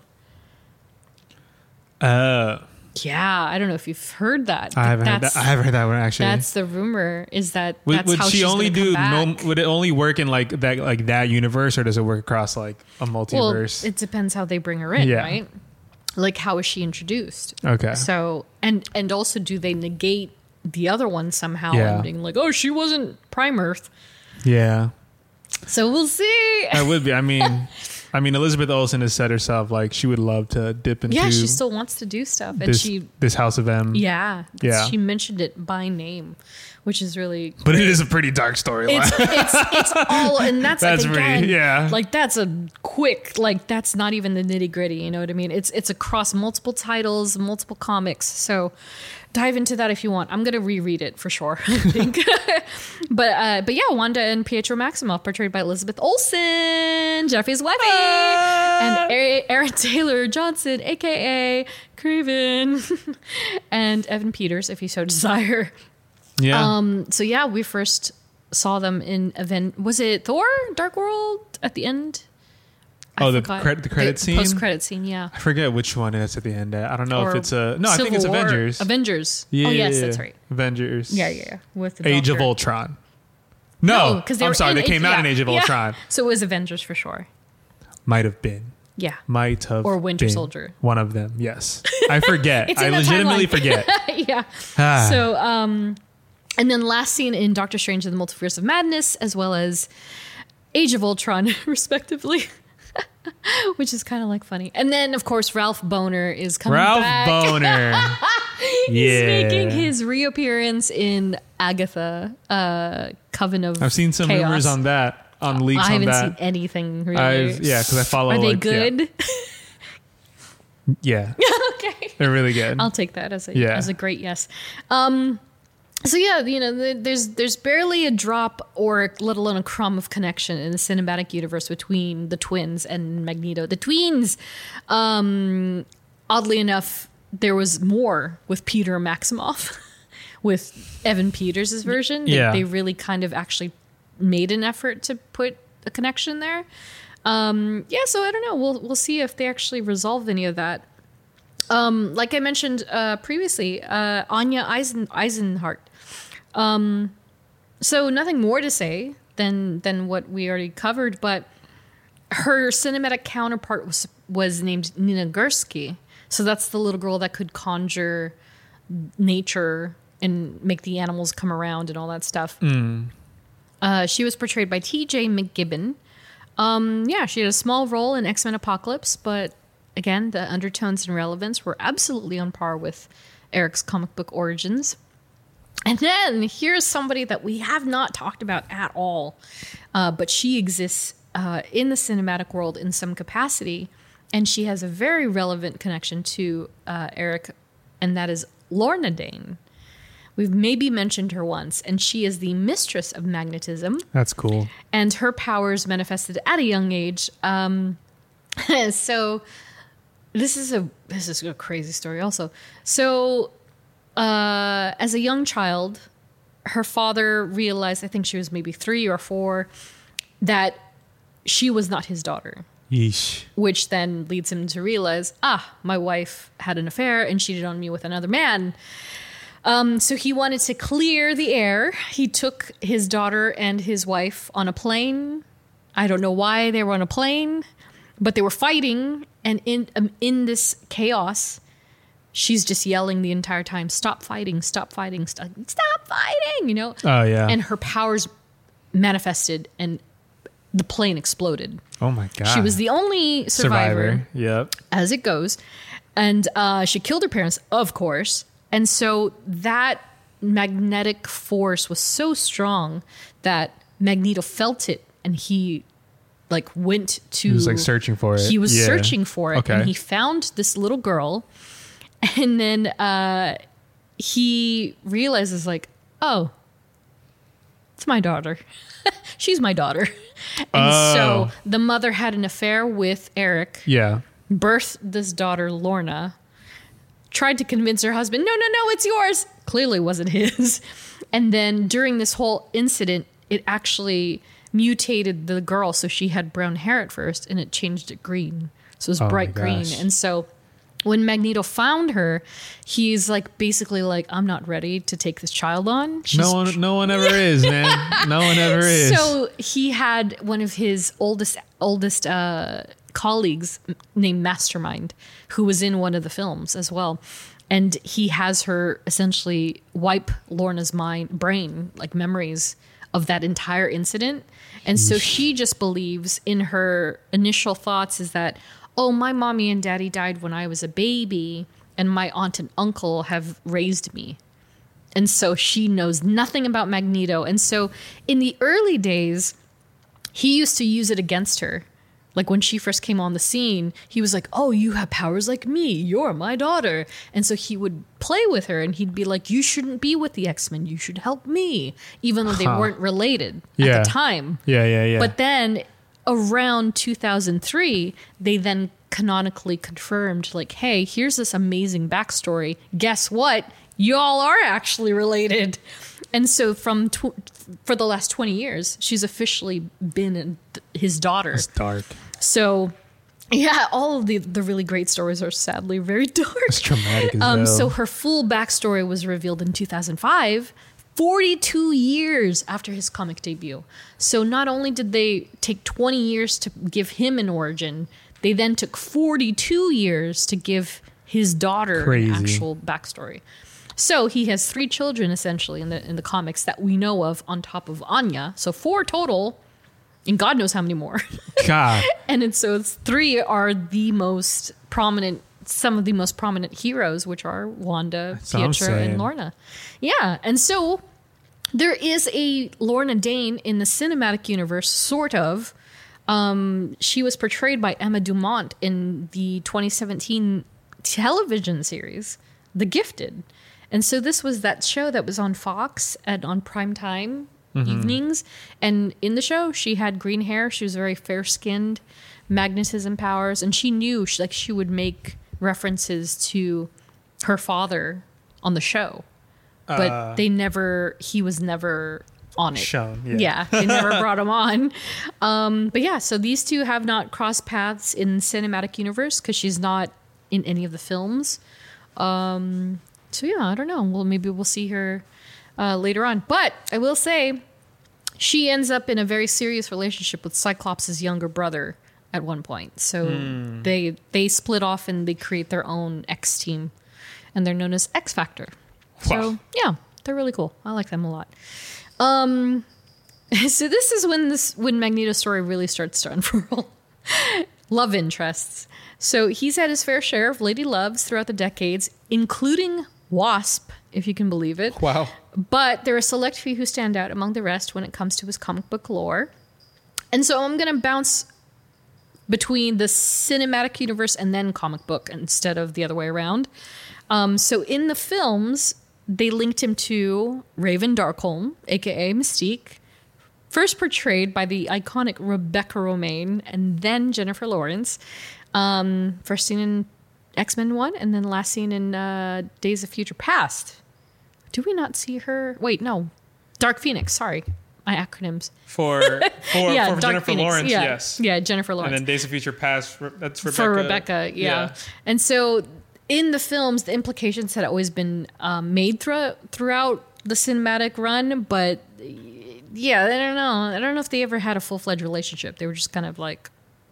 uh Yeah, I don't know if you've heard that. but I haven't heard that's- that. I haven't heard that one actually. That's the rumor. Is that Would, that's would how she she's only gonna do come no, back. would it only work in like that like that universe, or does it work across like a Well, multiverse? it depends how they bring her in, Yeah. right? Like, how is she introduced? Okay. So, and and also, do they negate the other one somehow? Yeah. And being like, oh, she wasn't Prime Earth. yeah. So we'll see. That would be. I mean, I mean, Elizabeth Olsen has said herself like she would love to dip into Yeah, she still wants to do stuff, and this, she, this House of M. yeah, Yeah. she mentioned it by name, which is really. But great. it is a pretty dark storyline. It's, it's it's all, and that's, That's like, pretty- again, yeah. like that's a quick, like that's not even the nitty gritty. You know what I mean? It's it's across multiple titles, multiple comics. So dive into that if you want. I'm gonna reread it for sure. I think. but uh, but yeah, Wanda and Pietro Maximoff, portrayed by Elizabeth Olsen, Jeffy's wifey, and A- Aaron Taylor Johnson, aka Craven, and Evan Peters, if you so desire. Yeah. Um. So yeah, we first saw them in event. Was it Thor: Dark World at the end? Oh, the cred- the credit scene? Post credit scene. Yeah. I forget which one it's at the end. I don't know Or if it's a no. I think it's Civil War. Avengers. Avengers. Yeah, Oh yes, yeah, that's yeah. right. Avengers. Yeah, yeah, yeah. With the Age of Doctor. Ultron. No, because I'm sorry. They came out in Age of Ultron. So it was Avengers for sure. Might have been. Yeah. Might have. Or Winter been Soldier. One of them. Yes. I forget. It's I in the legitimately timeline. forget. yeah. Ah. So, um, and then last scene in Doctor Strange and the Multiverse of Madness, as well as Age of Ultron, respectively, which is kind of like funny. And then, of course, Ralph Boner is coming Ralph back. Boner. He's Yeah. making his reappearance in Agatha, uh, Coven of I've seen some Chaos. rumors on that. On leaks I on haven't that. seen anything really. I've, yeah, because I follow. Are they like, yeah. good? Yeah. Okay. They're really good. I'll take that as a Yeah. as a great yes. Um, so yeah, you know, the, there's there's barely a drop or let alone a crumb of connection in the cinematic universe between the twins and Magneto. The twins, um, oddly enough, there was more with Peter Maximoff, with Evan Peters' version. They, Yeah. they really kind of actually made an effort to put a connection there. Um, yeah, so I don't know. We'll we'll see if they actually resolve any of that. Um, like I mentioned uh, previously, uh, Anya Eisen Eisenhart. Um, so nothing more to say than than what we already covered, but her cinematic counterpart was was named Nina Gursky. So that's the little girl that could conjure nature and make the animals come around and all that stuff. Mm. Uh, she was portrayed by T J McGibbon. Um, yeah, she had a small role in X-Men Apocalypse, but again, the undertones and relevance were absolutely on par with Eric's comic book origins. And then here's somebody that we have not talked about at all, uh, but she exists uh, in the cinematic world in some capacity, and she has a very relevant connection to uh, Eric, and that is Lorna Dane. We've maybe mentioned her once, and she is the mistress of magnetism. That's cool. And her powers manifested at a young age. Um, so this is a this is a crazy story also. So uh, as a young child, her father realized, I think she was maybe three or four, that she was not his daughter. Yeesh. Which then leads him to realize, ah, my wife had an affair and cheated on me with another man. Um, so he wanted to clear the air. He took his daughter and his wife on a plane. I don't know why they were on a plane, but they were fighting. And in um, in this chaos, she's just yelling the entire time, "Stop fighting! Stop fighting! Stop, stop fighting!" You know. Oh yeah. And her powers manifested, and the plane exploded. Oh my god. She was the only survivor, Survivor. Yep. as it goes. And uh, she killed her parents, of course. And so that magnetic force was so strong that Magneto felt it, and he like went to... He was like searching for it. He was Yeah. searching for it. Okay. And he found this little girl. And then uh, he realizes like, oh, it's my daughter. She's my daughter. And Oh. so the mother had an affair with Eric, Yeah. birthed this daughter, Lorna, tried to convince her husband, no, no, no, it's yours. Clearly wasn't his. And then during this whole incident, it actually mutated the girl. So she had brown hair at first, and it changed it green. So it was Oh my bright green. gosh. And so when Magneto found her, he's like basically like, I'm not ready to take this child on. She's No one, no one ever is, man. No one ever is. So he had one of his oldest oldest uh, colleagues named Mastermind, who was in one of the films as well, and he has her essentially wipe Lorna's mind, brain, like memories of that entire incident, and so she just believes in her initial thoughts is that, oh, my mommy and daddy died when I was a baby, and my aunt and uncle have raised me. And so she knows nothing about Magneto. And so in the early days, he used to use it against her. Like when she first came on the scene, he was like, oh, you have powers like me. You're my daughter. And so he would play with her and he'd be like, you shouldn't be with the X-Men. You should help me. Even though they Huh. weren't related Yeah. at the time. Yeah, yeah, yeah. But then around two thousand three, they then canonically confirmed like, hey, here's this amazing backstory. Guess what? Y'all are actually related. And so from tw- for the last twenty years, she's officially been in th- his daughter. It's dark. So, yeah, all of the, the really great stories are sadly very dark. It's traumatic as Um, hell. so her full backstory was revealed in two thousand five, forty-two years after his comic debut. So not only did they take twenty years to give him an origin, they then took forty-two years to give his daughter Crazy. an actual backstory. So he has three children essentially in the in the comics that we know of on top of Anya. So four total, and God knows how many more. God. And it's, so it's three are the most prominent, some of the most prominent heroes, which are Wanda, That's what I'm Pietro, and saying. Lorna. Yeah, and so there is a Lorna Dane in the cinematic universe, sort of. Um, she was portrayed by Emma Dumont in the twenty seventeen television series, The Gifted. And so this was that show that was on Fox and on primetime Mhm. evenings. And in the show, she had green hair. She was very fair-skinned, magnetism powers, and she knew she, like she would make references to her father on the show, but Uh. they never. He was never on it. Shown, yeah. yeah, they never brought him on. Um, but yeah, so these two have not crossed paths in cinematic universe because she's not in any of the films. Um, so yeah, I don't know. Well, maybe we'll see her uh, later on. But I will say, she ends up in a very serious relationship with Cyclops' younger brother at one point. So Hmm. they they split off and they create their own X team, and they're known as X Factor. So yeah, they're really cool. I like them a lot. Um, so this is when this when Magneto's story really starts to unfurl. Love interests. So he's had his fair share of lady loves throughout the decades, including Wasp, if you can believe it. Wow. But there are a select few who stand out among the rest when it comes to his comic book lore. And so I'm going to bounce between the cinematic universe and then comic book instead of the other way around. Um, so in the films, they linked him to Raven Darkholm, aka Mystique, first portrayed by the iconic Rebecca Romijn and then Jennifer Lawrence. Um, first seen in X-Men one and then last seen in uh, Days of Future Past. Do we not see her? Wait, no. Dark Phoenix, sorry. My acronyms. For for, Yeah, for Dark Jennifer Phoenix, Lawrence, yeah. yes. Yeah, Jennifer Lawrence. And then Days of Future Past, Re- that's Rebecca. For Rebecca, yeah. And so in the films, the implications had always been um, made throughout throughout the cinematic run, but yeah, I don't know. I don't know if they ever had a full fledged relationship. They were just kind of like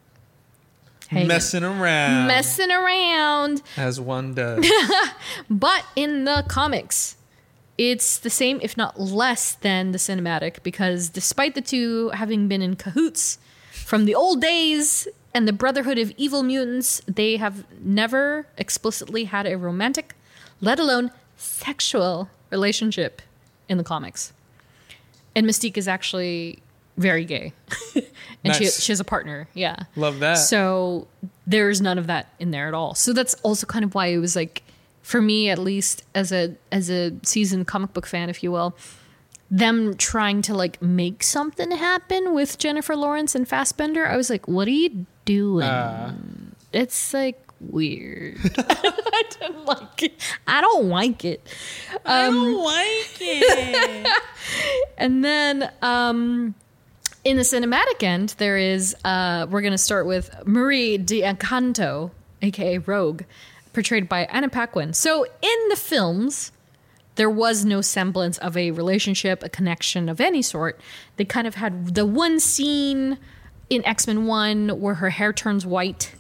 hanging. Messing around. messing around. As one does. But in the comics, it's the same, if not less than the cinematic, because despite the two having been in cahoots from the old days and the Brotherhood of Evil Mutants, they have never explicitly had a romantic, let alone sexual relationship in the comics. And Mystique is actually very gay. And she, Nice. she has a partner. Yeah. Love that. So there's none of that in there at all. So that's also kind of why it was like, for me at least, as a as a seasoned comic book fan, if you will, them trying to like make something happen with Jennifer Lawrence and Fassbender, I was like, what are you doing? Uh. It's like weird. I don't like it. I don't like it. I don't like it. And then um, in the cinematic end, there is, uh, we're going to start with Marie D'Encanto, aka Rogue, portrayed by Anna Paquin. So in the films, there was no semblance of a relationship, a connection of any sort. They kind of had the one scene in X-Men one where her hair turns white,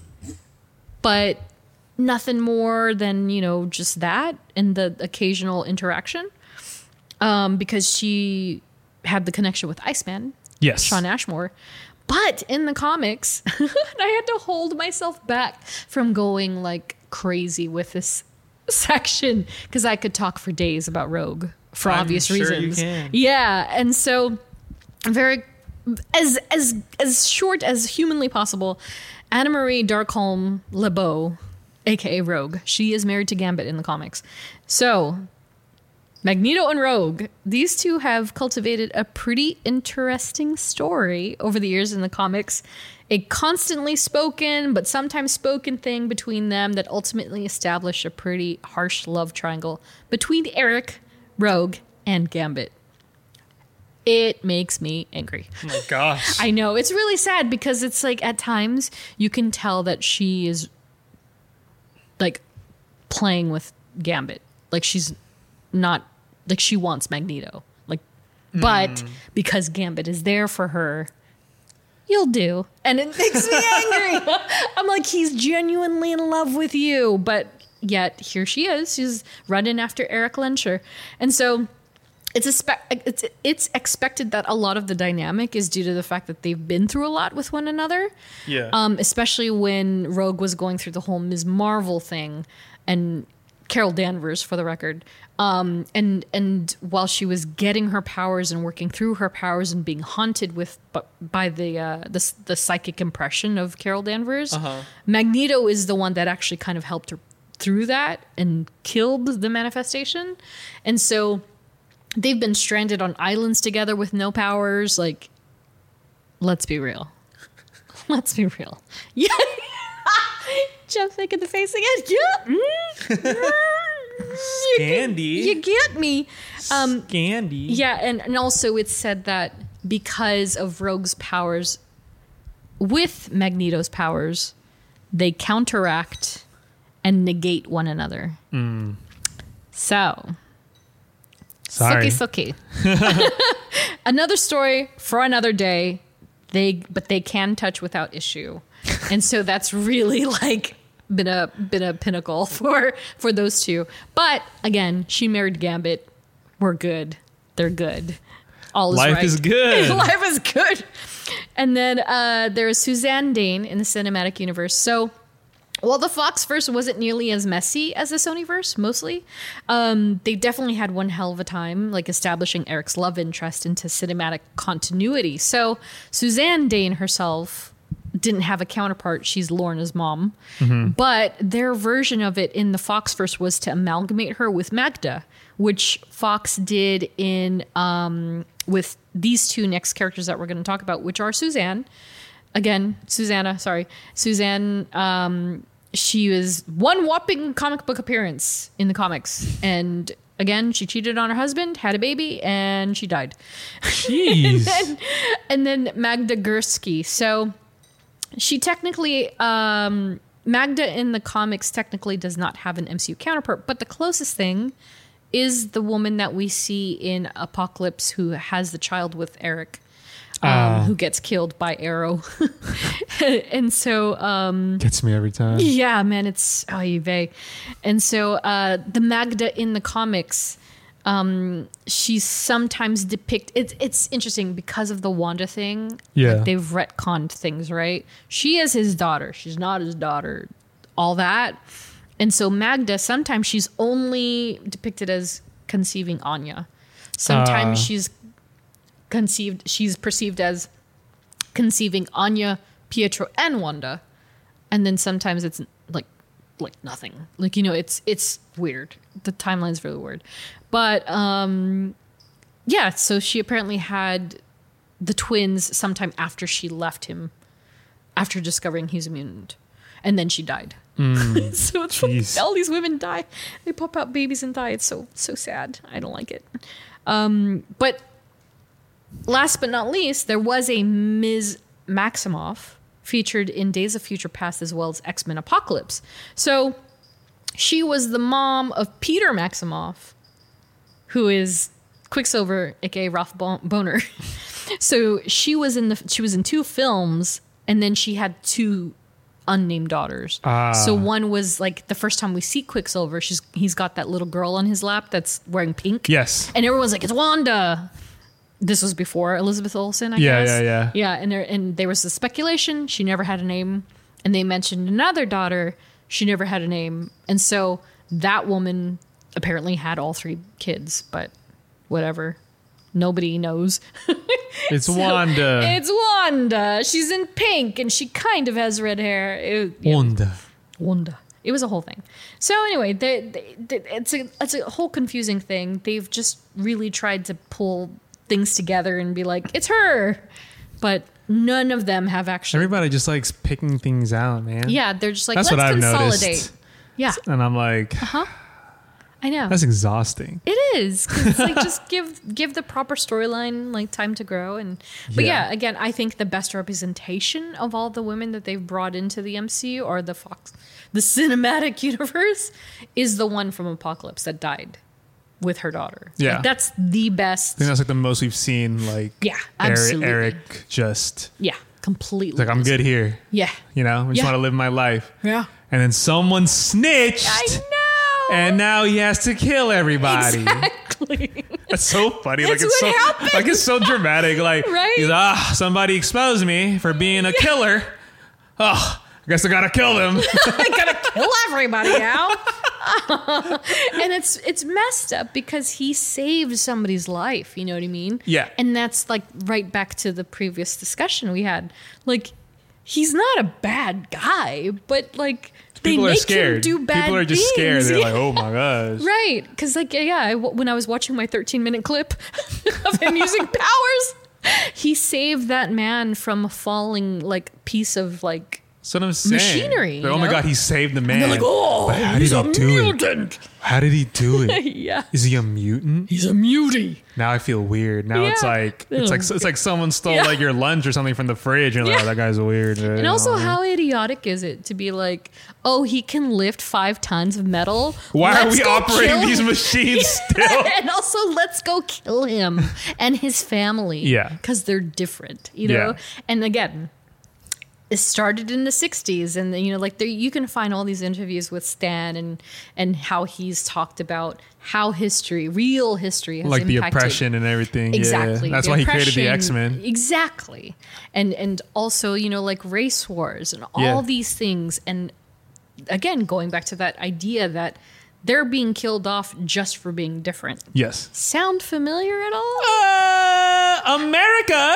but nothing more than, you know, just that and the occasional interaction. Um, because she had the connection with Iceman, Yes. Shawn Ashmore. But in the comics, I had to hold myself back from going like crazy with this section because I could talk for days about Rogue for I'm obvious sure you reasons. can. Yeah, and so very as as as short as humanly possible. Anna Marie Darkholme LeBeau, aka Rogue, she is married to Gambit in the comics. So Magneto and Rogue, these two have cultivated a pretty interesting story over the years in the comics. A constantly spoken, but sometimes spoken thing between them that ultimately established a pretty harsh love triangle between Eric, Rogue, and Gambit. It makes me angry. Oh my gosh. I know. It's really sad because it's like at times you can tell that she is like playing with Gambit. Like she's not, like she wants Magneto. Like, but Mm. because Gambit is there for her, you'll do. And it makes me angry. I'm like, he's genuinely in love with you. But yet here she is. She's running after Eric Lensher. And so it's, a it's, it's expected that a lot of the dynamic is due to the fact that they've been through a lot with one another. Yeah. Um, especially when Rogue was going through the whole Miz Marvel thing and Carol Danvers, for the record. Um, and and while she was getting her powers and working through her powers and being haunted with by the uh, the, the psychic impression of Carol Danvers, Uh-huh. Magneto is the one that actually kind of helped her through that and killed the manifestation. And so they've been stranded on islands together with no powers. Like, let's be real. Let's be real. Yeah. Jeff making the face again. Yeah. Mm. Scandy. You, you get me. Um, Scandy. Yeah, and, and also it's said that because of Rogue's powers, with Magneto's powers, they counteract and negate one another. Mm. So, Sorry. sucky, sucky. Another story for another day. They, but they can touch without issue, and so that's really like been a been a pinnacle for for those two. But again, she married Gambit. We're good. They're good. All is Life right. is good. Life is good. And then uh, there's Suzanne Dane in the cinematic universe. So while the Fox verse wasn't nearly as messy as the Sony verse, mostly, um, they definitely had one hell of a time, like establishing Eric's love interest into cinematic continuity. So Suzanne Dane herself didn't have a counterpart. She's Lorna's mom. Mm-hmm. But their version of it in the Fox verse was to amalgamate her with Magda, which Fox did in um, with these two next characters that we're going to talk about, which are Suzanne. Again, Susanna, sorry. Suzanne, um, she was one whopping comic book appearance in the comics. And again, she cheated on her husband, had a baby, and she died. Jeez. and, then, and then Magda Gursky. So she technically, um, Magda in the comics technically does not have an M C U counterpart, but the closest thing is the woman that we see in Apocalypse who has the child with Eric. Um, Uh. who gets killed by Arrow. And so um Gets me every time. yeah, man, it's oy vey. And so uh the Magda in the comics, um she's sometimes depict it's it's interesting because of the Wanda thing. Yeah. Like they've retconned things, right? She is his daughter. She's not his daughter. All that. And so Magda, sometimes she's only depicted as conceiving Anya. Sometimes Uh. she's conceived she's perceived as conceiving Anya, Pietro, and Wanda. And then sometimes it's like like nothing. Like, you know, it's it's weird. The timeline's really weird. But um yeah, so she apparently had the twins sometime after she left him, after discovering he's a mutant. And then she died. Mm, So it's jeez. like all these women die. They pop out babies and die. It's so so sad. I don't like it. Um, but last but not least, there was a Miz Maximoff featured in Days of Future Past as well as X-Men Apocalypse. So she was the mom of Peter Maximoff, who is Quicksilver, aka Ralph Bo- Boner. So she was in the she was in two films, and then she had two unnamed daughters. Ah. So one was like the first time we see Quicksilver, she's he's got that little girl on his lap that's wearing pink. Yes. And everyone's like, it's Wanda. This was before Elizabeth Olsen, I Yeah, guess. yeah, yeah. Yeah, and there and there was the speculation she never had a name, and they mentioned another daughter, she never had a name, and so that woman apparently had all three kids, but whatever. Nobody knows. It's so, Wanda. It's Wanda. She's in pink and she kind of has red hair. It, yeah. Wanda. Wanda. It was a whole thing. So anyway, they, they, they, it's a it's a whole confusing thing. They've just really tried to pull things together and be like, it's her. But none of them have actually. Everybody just likes picking things out, man. Yeah, they're just like, That's let's what I've consolidate. Noticed. Yeah. And I'm like, uh-huh. I know. That's exhausting. It is. 'Cause it's like just give give the proper storyline like time to grow. And but yeah. yeah, again, I think the best representation of all the women that they've brought into the M C U or the Fox, the cinematic universe, is the one from Apocalypse that died with her daughter. Yeah, like, that's the best. I think that's like the most we've seen. Like yeah, absolutely. Eric, Eric just yeah, completely. Like I'm good here. Yeah, you know, I just yeah. want to live my life. Yeah, and then someone snitched. I know. And now he has to kill everybody. Exactly. That's so funny. That's like it's what so happened. like it's so dramatic. Like right? he's ah, somebody exposed me for being a yeah. killer. Oh, I guess I gotta kill them. I gotta kill everybody now. And it's it's messed up because he saved somebody's life. You know what I mean? Yeah. And that's like right back to the previous discussion we had. Like, he's not a bad guy, but like. People they are make scared. Him do bad People are just things. scared. They're yeah. like, oh my gosh. Right. Because, like, yeah, I, when I was watching my thirteen minute clip of him using powers, he saved that man from a falling, like, piece of, like, That's what I'm saying. machinery. Like, oh my know? God, he saved the man. And they're like, oh, but how he's did a he do mutant. It? How did he do it? Yeah. Is he a mutant? He's a mutie. Now I feel weird. Now yeah. it's like it's like it's like someone stole yeah. like your lunch or something from the fridge. And you're yeah. like, oh, that guy's weird. And also, how idiotic is it to be like, oh, he can lift five tons of metal. Why let's are we operating these machines still? And also, let's go kill him and his family. Yeah, because they're different, you know. Yeah. And again, it started in the sixties, and you know, like there, you can find all these interviews with Stan and and how he's talked about how history, real history, has like impacted. the oppression and everything. Exactly, yeah. That's the why he created the X-Men. Exactly, and and also you know like race wars and all yeah. these things, and again going back to that idea that they're being killed off just for being different. Yes. Sound familiar at all? Uh, America.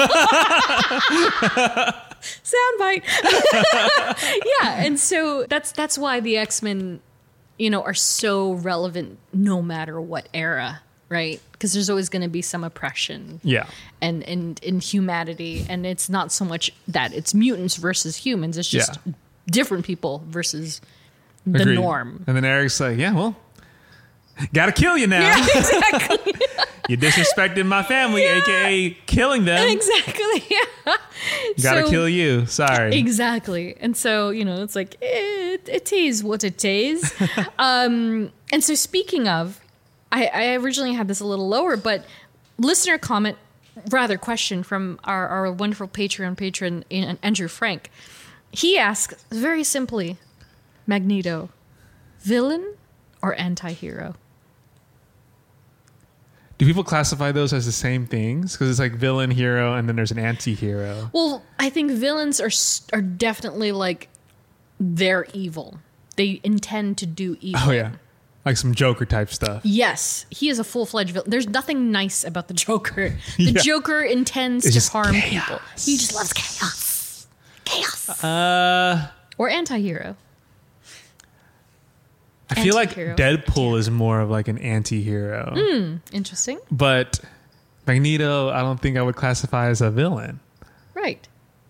Soundbite. Yeah, and so that's that's why the X-Men, you know, are so relevant no matter what era, right? Because there's always going to be some oppression. Yeah. And and in humanity, and it's not so much that it's mutants versus humans. It's just yeah. different people versus the Agreed. Norm. And then Eric's like, yeah, well, gotta kill you now. Yeah, exactly. You disrespected my family, yeah. aka killing them. Exactly. Yeah. Gotta so, kill you. Sorry. Exactly. And so, you know, it's like, it, it is what it is. um, and so speaking of, I, I originally had this a little lower, but listener comment, rather question from our, our wonderful Patreon patron, Andrew Frank. He asks very simply, Magneto, villain or anti-hero? Do people classify those as the same things? Because it's like villain, hero, and then there's an anti-hero. Well, I think villains are are definitely like, they're evil. They intend to do evil. Oh, yeah. Like some Joker type stuff. Yes. He is a full-fledged villain. There's nothing nice about the Joker. The Yeah. Joker intends It's to just harm chaos. people. He just loves chaos. Chaos. Uh, Or anti-hero. I feel like Anti-hero. Deadpool is more of like an anti-hero. Hmm. Interesting. But Magneto, I don't think I would classify as a villain. Right.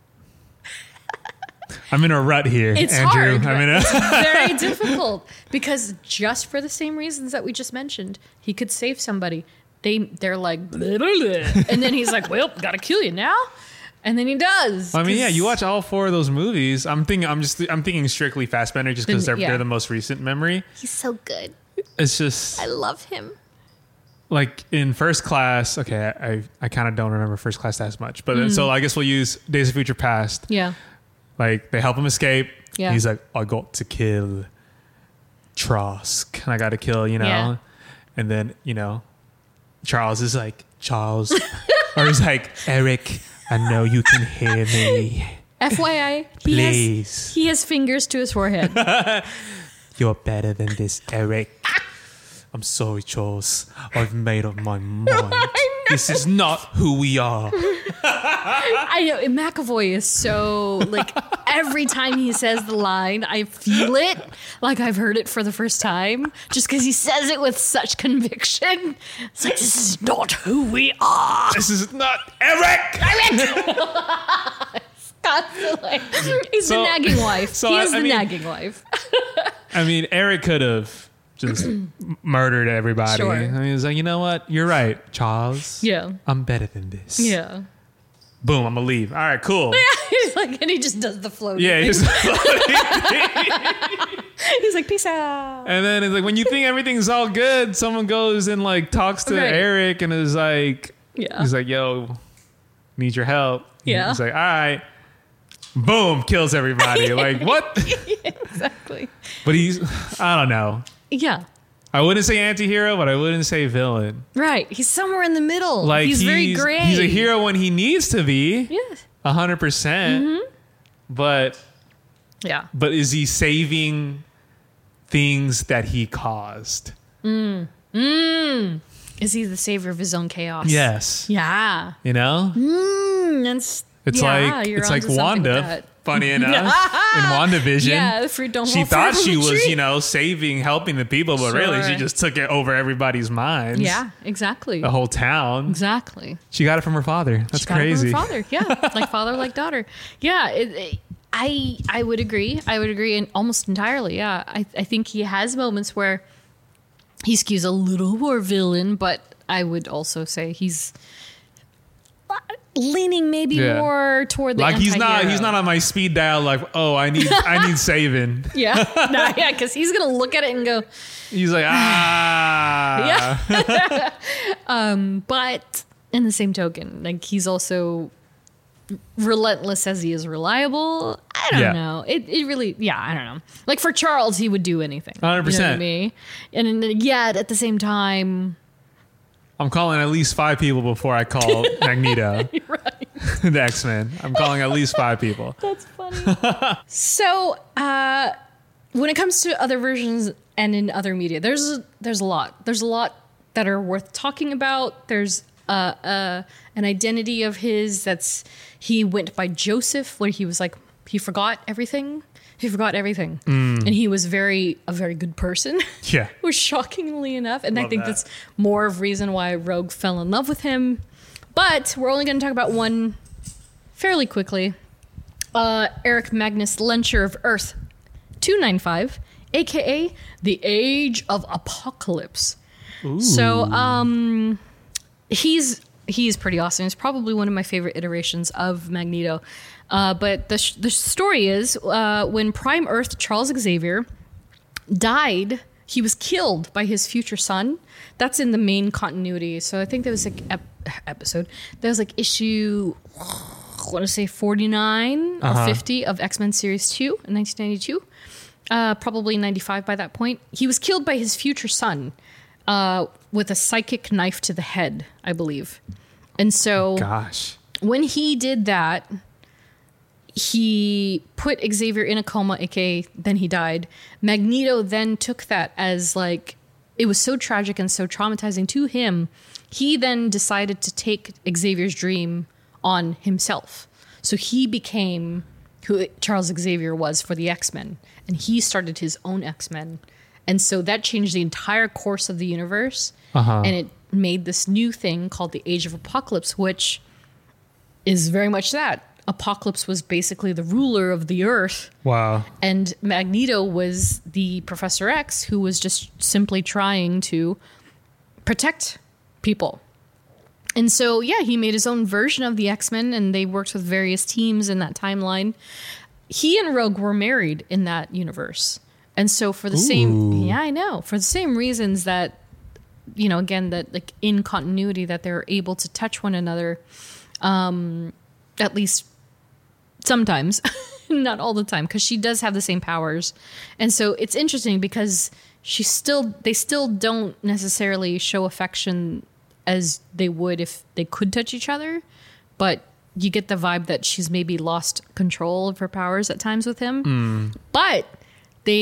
I'm in a rut here, It's Andrew. hard. I'm in a It's very difficult because just for the same reasons that we just mentioned, he could save somebody. They they're like, blah, blah, blah. And then he's like, well, gotta kill you now, and then he does. I mean, yeah, 'cause- you watch all four of those movies. I'm thinking, I'm just, I'm thinking strictly Fassbender, just because Then- they're yeah. they're the most recent memory. He's so good. It's just I love him. like in First Class. Okay, I I, I kind of don't remember First Class as much, but Mm. so I guess we'll use Days of Future Past. Yeah. Like they help him escape. Yeah. He's like, I got to kill Trask, and I got to kill, you know, Yeah. and then you know, Charles is like Charles, or he's like Eric. I know you can hear me. F Y I, he Please. has he has fingers to his forehead. You're better than this, Eric. I'm sorry, Charles. I've made up my mind. This is not who we are. I know. McAvoy is so, like, every time he says the line, I feel it like I've heard it for the first time, just because he says it with such conviction. It's like, this is not who we are. This is not Eric. Eric! Constantly. He's So- the nagging wife. so he I- is I the mean- nagging wife. I mean, Eric could have just murdered everybody. Sure. I mean, he was like, you know what? You're right, Charles. Yeah. I'm better than this. Yeah. Boom, I'm going to leave. All right, cool. He's like, and he just does the floating. Yeah, thing. he's He's like, peace out. And then it's like, when you think everything's all good, someone goes and like talks to Right. Eric and is like, Yeah. he's like, yo, need your help. Yeah. He's like, all right. Boom, kills everybody. Like, what? Exactly. But he's, I don't know. Yeah. I wouldn't say anti-hero, but I wouldn't say villain. Right. He's somewhere in the middle. Like he's, very gray. He's a hero when he needs to be. Yeah. A hundred percent. Mm-hmm. But Yeah. but is he saving things that he caused? Mm. Mm. Is he the savior of his own chaos? Yes. Yeah. You know? Mm, that's, It's yeah, like you're it's like onto something with Wanda. that. Funny enough, in WandaVision, Yeah, the fruit don't she fall far thought from she the was, tree. you know, saving, helping the people, but really she Sure. just took it over everybody's minds. Yeah, exactly. The whole town. Exactly. She got it from her father. That's She got it from crazy. her father. Yeah, like father, like daughter. Yeah, it, it- I I would agree. I would agree, and almost entirely. Yeah, I I think he has moments where he skews a little more villain, but I would also say he's leaning maybe Yeah. more toward the Like he's not anti-hero. he's not on my speed dial. Like, oh, I need I need saving. Yeah, no, yeah, because he's gonna look at it and go, He's like, ah, yeah. um, but in the same token, like he's also relentless as he is reliable. I don't Yeah. know. It it really, yeah, I don't know. Like for Charles, he would do anything. one hundred percent. You know what I mean? And then, yet at the same time, I'm calling at least five people before I call Magneto, the X-Men. I'm calling at least five people. That's funny. So, uh, when it comes to other versions and in other media, there's there's a lot. There's a lot that are worth talking about. There's uh, uh, an identity of his that's he went by Joseph, where he was like he forgot everything. He forgot everything, Mm. and he was very a very good person. Yeah. Which shockingly enough, and I Love think that. that's more of reason why Rogue fell in love with him. But we're only going to talk about one fairly quickly. Uh, Eric Magnus Lencher of Earth two ninety-five, aka the Age of Apocalypse. Ooh. So, um, he's he's pretty awesome. He's probably one of my favorite iterations of Magneto. Uh, but the sh- the story is uh, when Prime Earth Charles Xavier died, he was killed by his future son. That's in the main continuity. So I think there was like ep- episode. There was like issue, I want to say forty-nine Uh-huh. or fifty of X-Men Series two in nineteen ninety-two. Uh, probably ninety-five by that point. He was killed by his future son uh, with a psychic knife to the head, I believe. And so Gosh. when he did that, he put Xavier in a coma, aka then he died. Magneto then took that as like, it was so tragic and so traumatizing to him. He then decided to take Xavier's dream on himself. So he became who Charles Xavier was for the X-Men, and he started his own X-Men. And so that changed the entire course of the universe. Uh-huh. And it made this new thing called the Age of Apocalypse, which is very much that. Apocalypse was basically the ruler of the earth, Wow. and Magneto was the Professor X who was just simply trying to protect people. And so, yeah, he made his own version of the X-Men, and they worked with various teams in that timeline. He and Rogue were married in that universe. And so for the same, Ooh. yeah, I know, for the same reasons that, you know, again, that like in continuity, that they're able to touch one another, um, at least sometimes, not all the time, because she does have the same powers. And so it's interesting because she still, they still don't necessarily show affection as they would if they could touch each other, but you get the vibe that she's maybe lost control of her powers at times with him. Mm. But they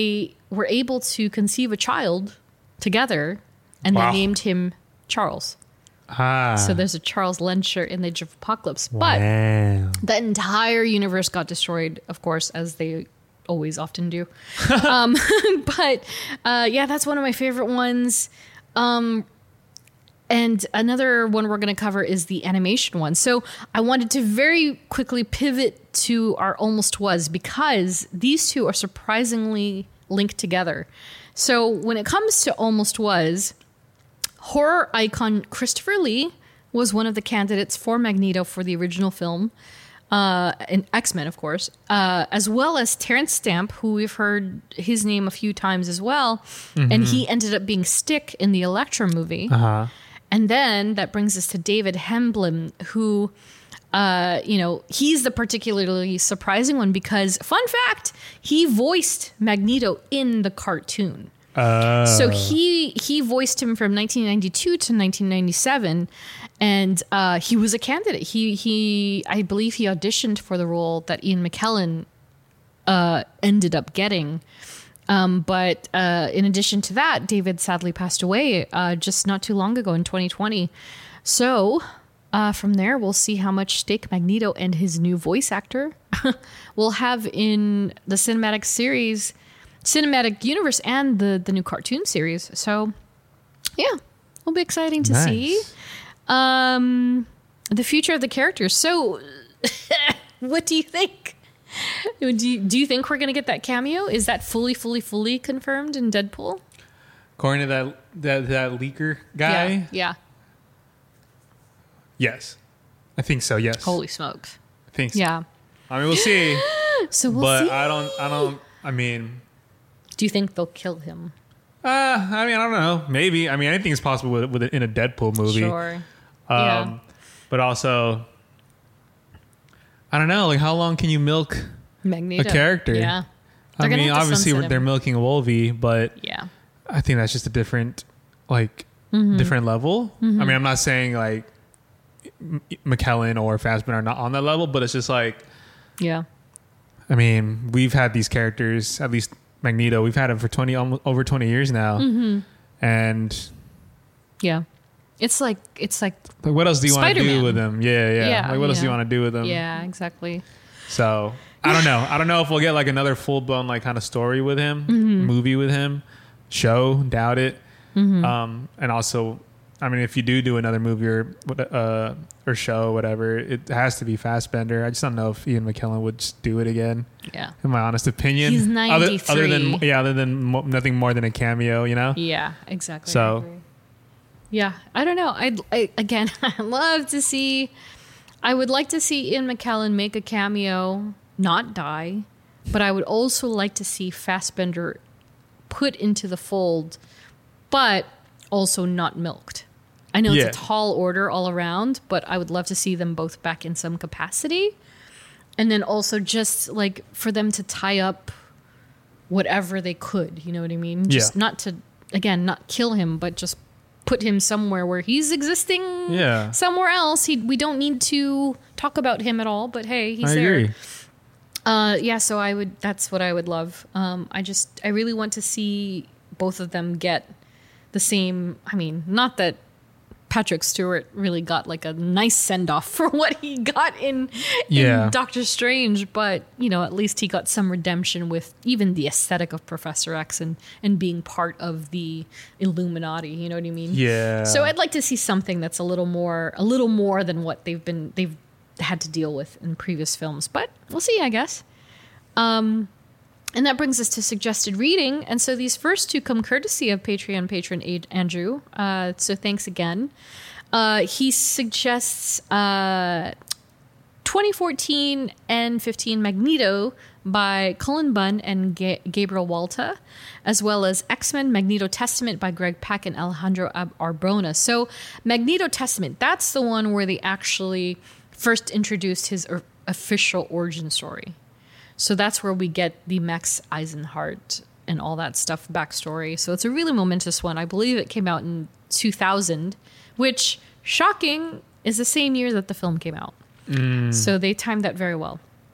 were able to conceive a child together, and Wow. they named him Charles. Ah. So there's a Charles Lencher in the Age of Apocalypse. But Wow. the entire universe got destroyed, of course, as they always often do. um, but uh, yeah, that's one of my favorite ones. Um, and another one we're going to cover is the animation one. So I wanted to very quickly pivot to our Almost Was, because these two are surprisingly linked together. So when it comes to Almost Was, horror icon Christopher Lee was one of the candidates for Magneto for the original film, uh, in X-Men, of course, uh, as well as Terrence Stamp, who we've heard his name a few times as well. Mhm. And he ended up being Stick in the Elektra movie. Uh-huh. And then that brings us to David Hemblem, who, uh, you know, he's the particularly surprising one because, fun fact, he voiced Magneto in the cartoon. Uh. So he he voiced him from nineteen ninety-two to nineteen ninety-seven, and uh, he was a candidate. He he I believe he auditioned for the role that Ian McKellen uh, ended up getting. Um, but uh, in addition to that, David sadly passed away uh, just not too long ago in twenty twenty. So uh, from there, we'll see how much stake Magneto and his new voice actor will have in the cinematic series, cinematic universe, and the, the new cartoon series. So yeah, it'll be exciting to Nice. see um, the future of the characters. So what do you think? Do you, do you think we're going to get that cameo? Is that fully, fully, fully confirmed in Deadpool? According to that that that leaker guy, Yeah. Yeah. yes, I think so. Yes, Holy smokes. I think so. Yeah. I mean, we'll see. So we'll but see. I don't. I don't. I mean, Do you think they'll kill him? uh, I mean, I don't know. Maybe. I mean, anything is possible with, with in a Deadpool movie. Sure. Um, Yeah. But also, I don't know. Like, how long can you milk Magneto. a character? Yeah. I They're gonna mean, have to obviously sunset they're him. milking Wolvie, but Yeah. I think that's just a different, like, Mhm. different level. Mhm. I mean, I'm not saying like M- McKellen or Fassbender are not on that level, but it's just like, Yeah. I mean, we've had these characters, at least Magneto, we've had him for twenty, almost over twenty years now, Mhm. and Yeah. It's like, it's like, like, what else do you want to do Spider-Man. with him? Yeah, yeah. Yeah, like, what else do you yeah. want to do with him? yeah, exactly. So I don't know. I don't know if we'll get like another full blown like kind of story with him, Mhm. movie with him, show. Doubt it. Mhm. Um, and also, I mean, if you do do another movie or uh, or show, whatever, it has to be Fassbender. I just don't know if Ian McKellen would just do it again. Yeah. In my honest opinion, He's Other, other than ninety-three. yeah, other than mo- nothing more than a cameo, you know. Yeah, exactly. I So agree. Yeah, I don't know. I'd, I again, I love to see. I would like to see Ian McKellen make a cameo, not die, but I would also like to see Fassbender put into the fold, but also not milked. I know Yeah. it's a tall order all around, but I would love to see them both back in some capacity, and then also just like for them to tie up whatever they could. You know what I mean? Just Yeah. not to again not kill him, but just put him somewhere where he's existing Yeah. somewhere else. He, we don't need to talk about him at all, but hey, he's I there. agree. Uh, yeah, so I would, that's what I would love. Um, I just, I really want to see both of them get the same, I mean, not that Patrick Stewart really got like a nice send off for what he got in, Yeah. in Doctor Strange, but you know, at least he got some redemption with even the aesthetic of Professor X and, and being part of the Illuminati. You know what I mean? Yeah. So I'd like to see something that's a little more, a little more than what they've been, they've had to deal with in previous films, but we'll see, I guess. Um, and that brings us to suggested reading. And so these first two come courtesy of Patreon patron A- Andrew. Uh, so thanks again. Uh, he suggests uh, twenty fourteen and fifteen Magneto by Cullen Bunn and Ga- Gabriel Walta, as well as X-Men Magneto Testament by Greg Pak and Alejandro Ab- Arbona. So Magneto Testament, that's the one where they actually first introduced his er- official origin story. So that's where we get the Max Eisenhardt and all that stuff backstory. So it's a really momentous one. I believe it came out in two thousand, which, shocking, is the same year that the film came out. Mm. So they timed that very well.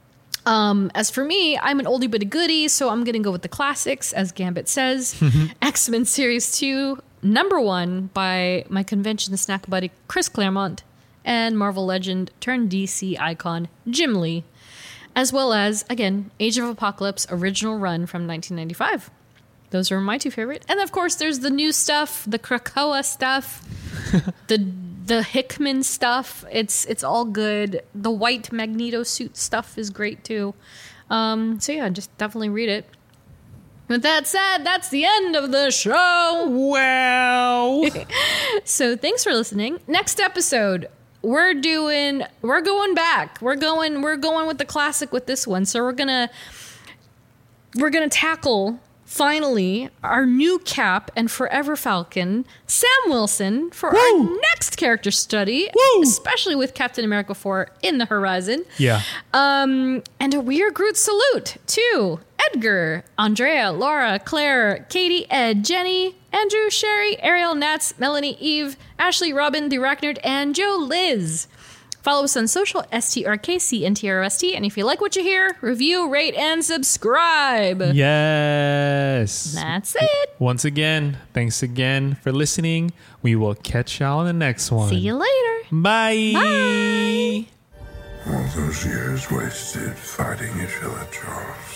Um, as for me, I'm an oldie but a goodie, so I'm going to go with the classics, as Gambit says. X-Men Series two, number one by my convention snack buddy Chris Claremont, and Marvel legend turned D C icon Jim Lee, as well as, again, Age of Apocalypse original run from nineteen ninety-five. Those are my two favorite. And of course, there's the new stuff, the Krakoa stuff, the the Hickman stuff. It's it's all good. The white Magneto suit stuff is great too. Um, so yeah, just definitely read it. With that said, that's the end of the show. Wow. So thanks for listening. Next episode, we're doing we're going back. We're going we're going with the classic with this one. So we're gonna we're gonna tackle finally our new Cap and Forever Falcon, Sam Wilson, for Woo! Our next character study, Woo! Especially with Captain America four in the horizon. Yeah. Um, and a We Are Groot salute to Edgar, Andrea, Laura, Claire, Katie, Ed, Jenny, Andrew, Sherry, Ariel, Nats, Melanie, Eve, Ashley, Robin, The Arachnid, and Joe Liz. Follow us on social, S T R K C N T R O S T. And if you like what you hear, review, rate, and subscribe. Yes. That's it. Once again, thanks again for listening. We will catch y'all in the next one. See you later. Bye. Bye. All those years wasted fighting each other, Charles.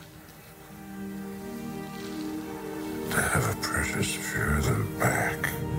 To have a precious few of them back.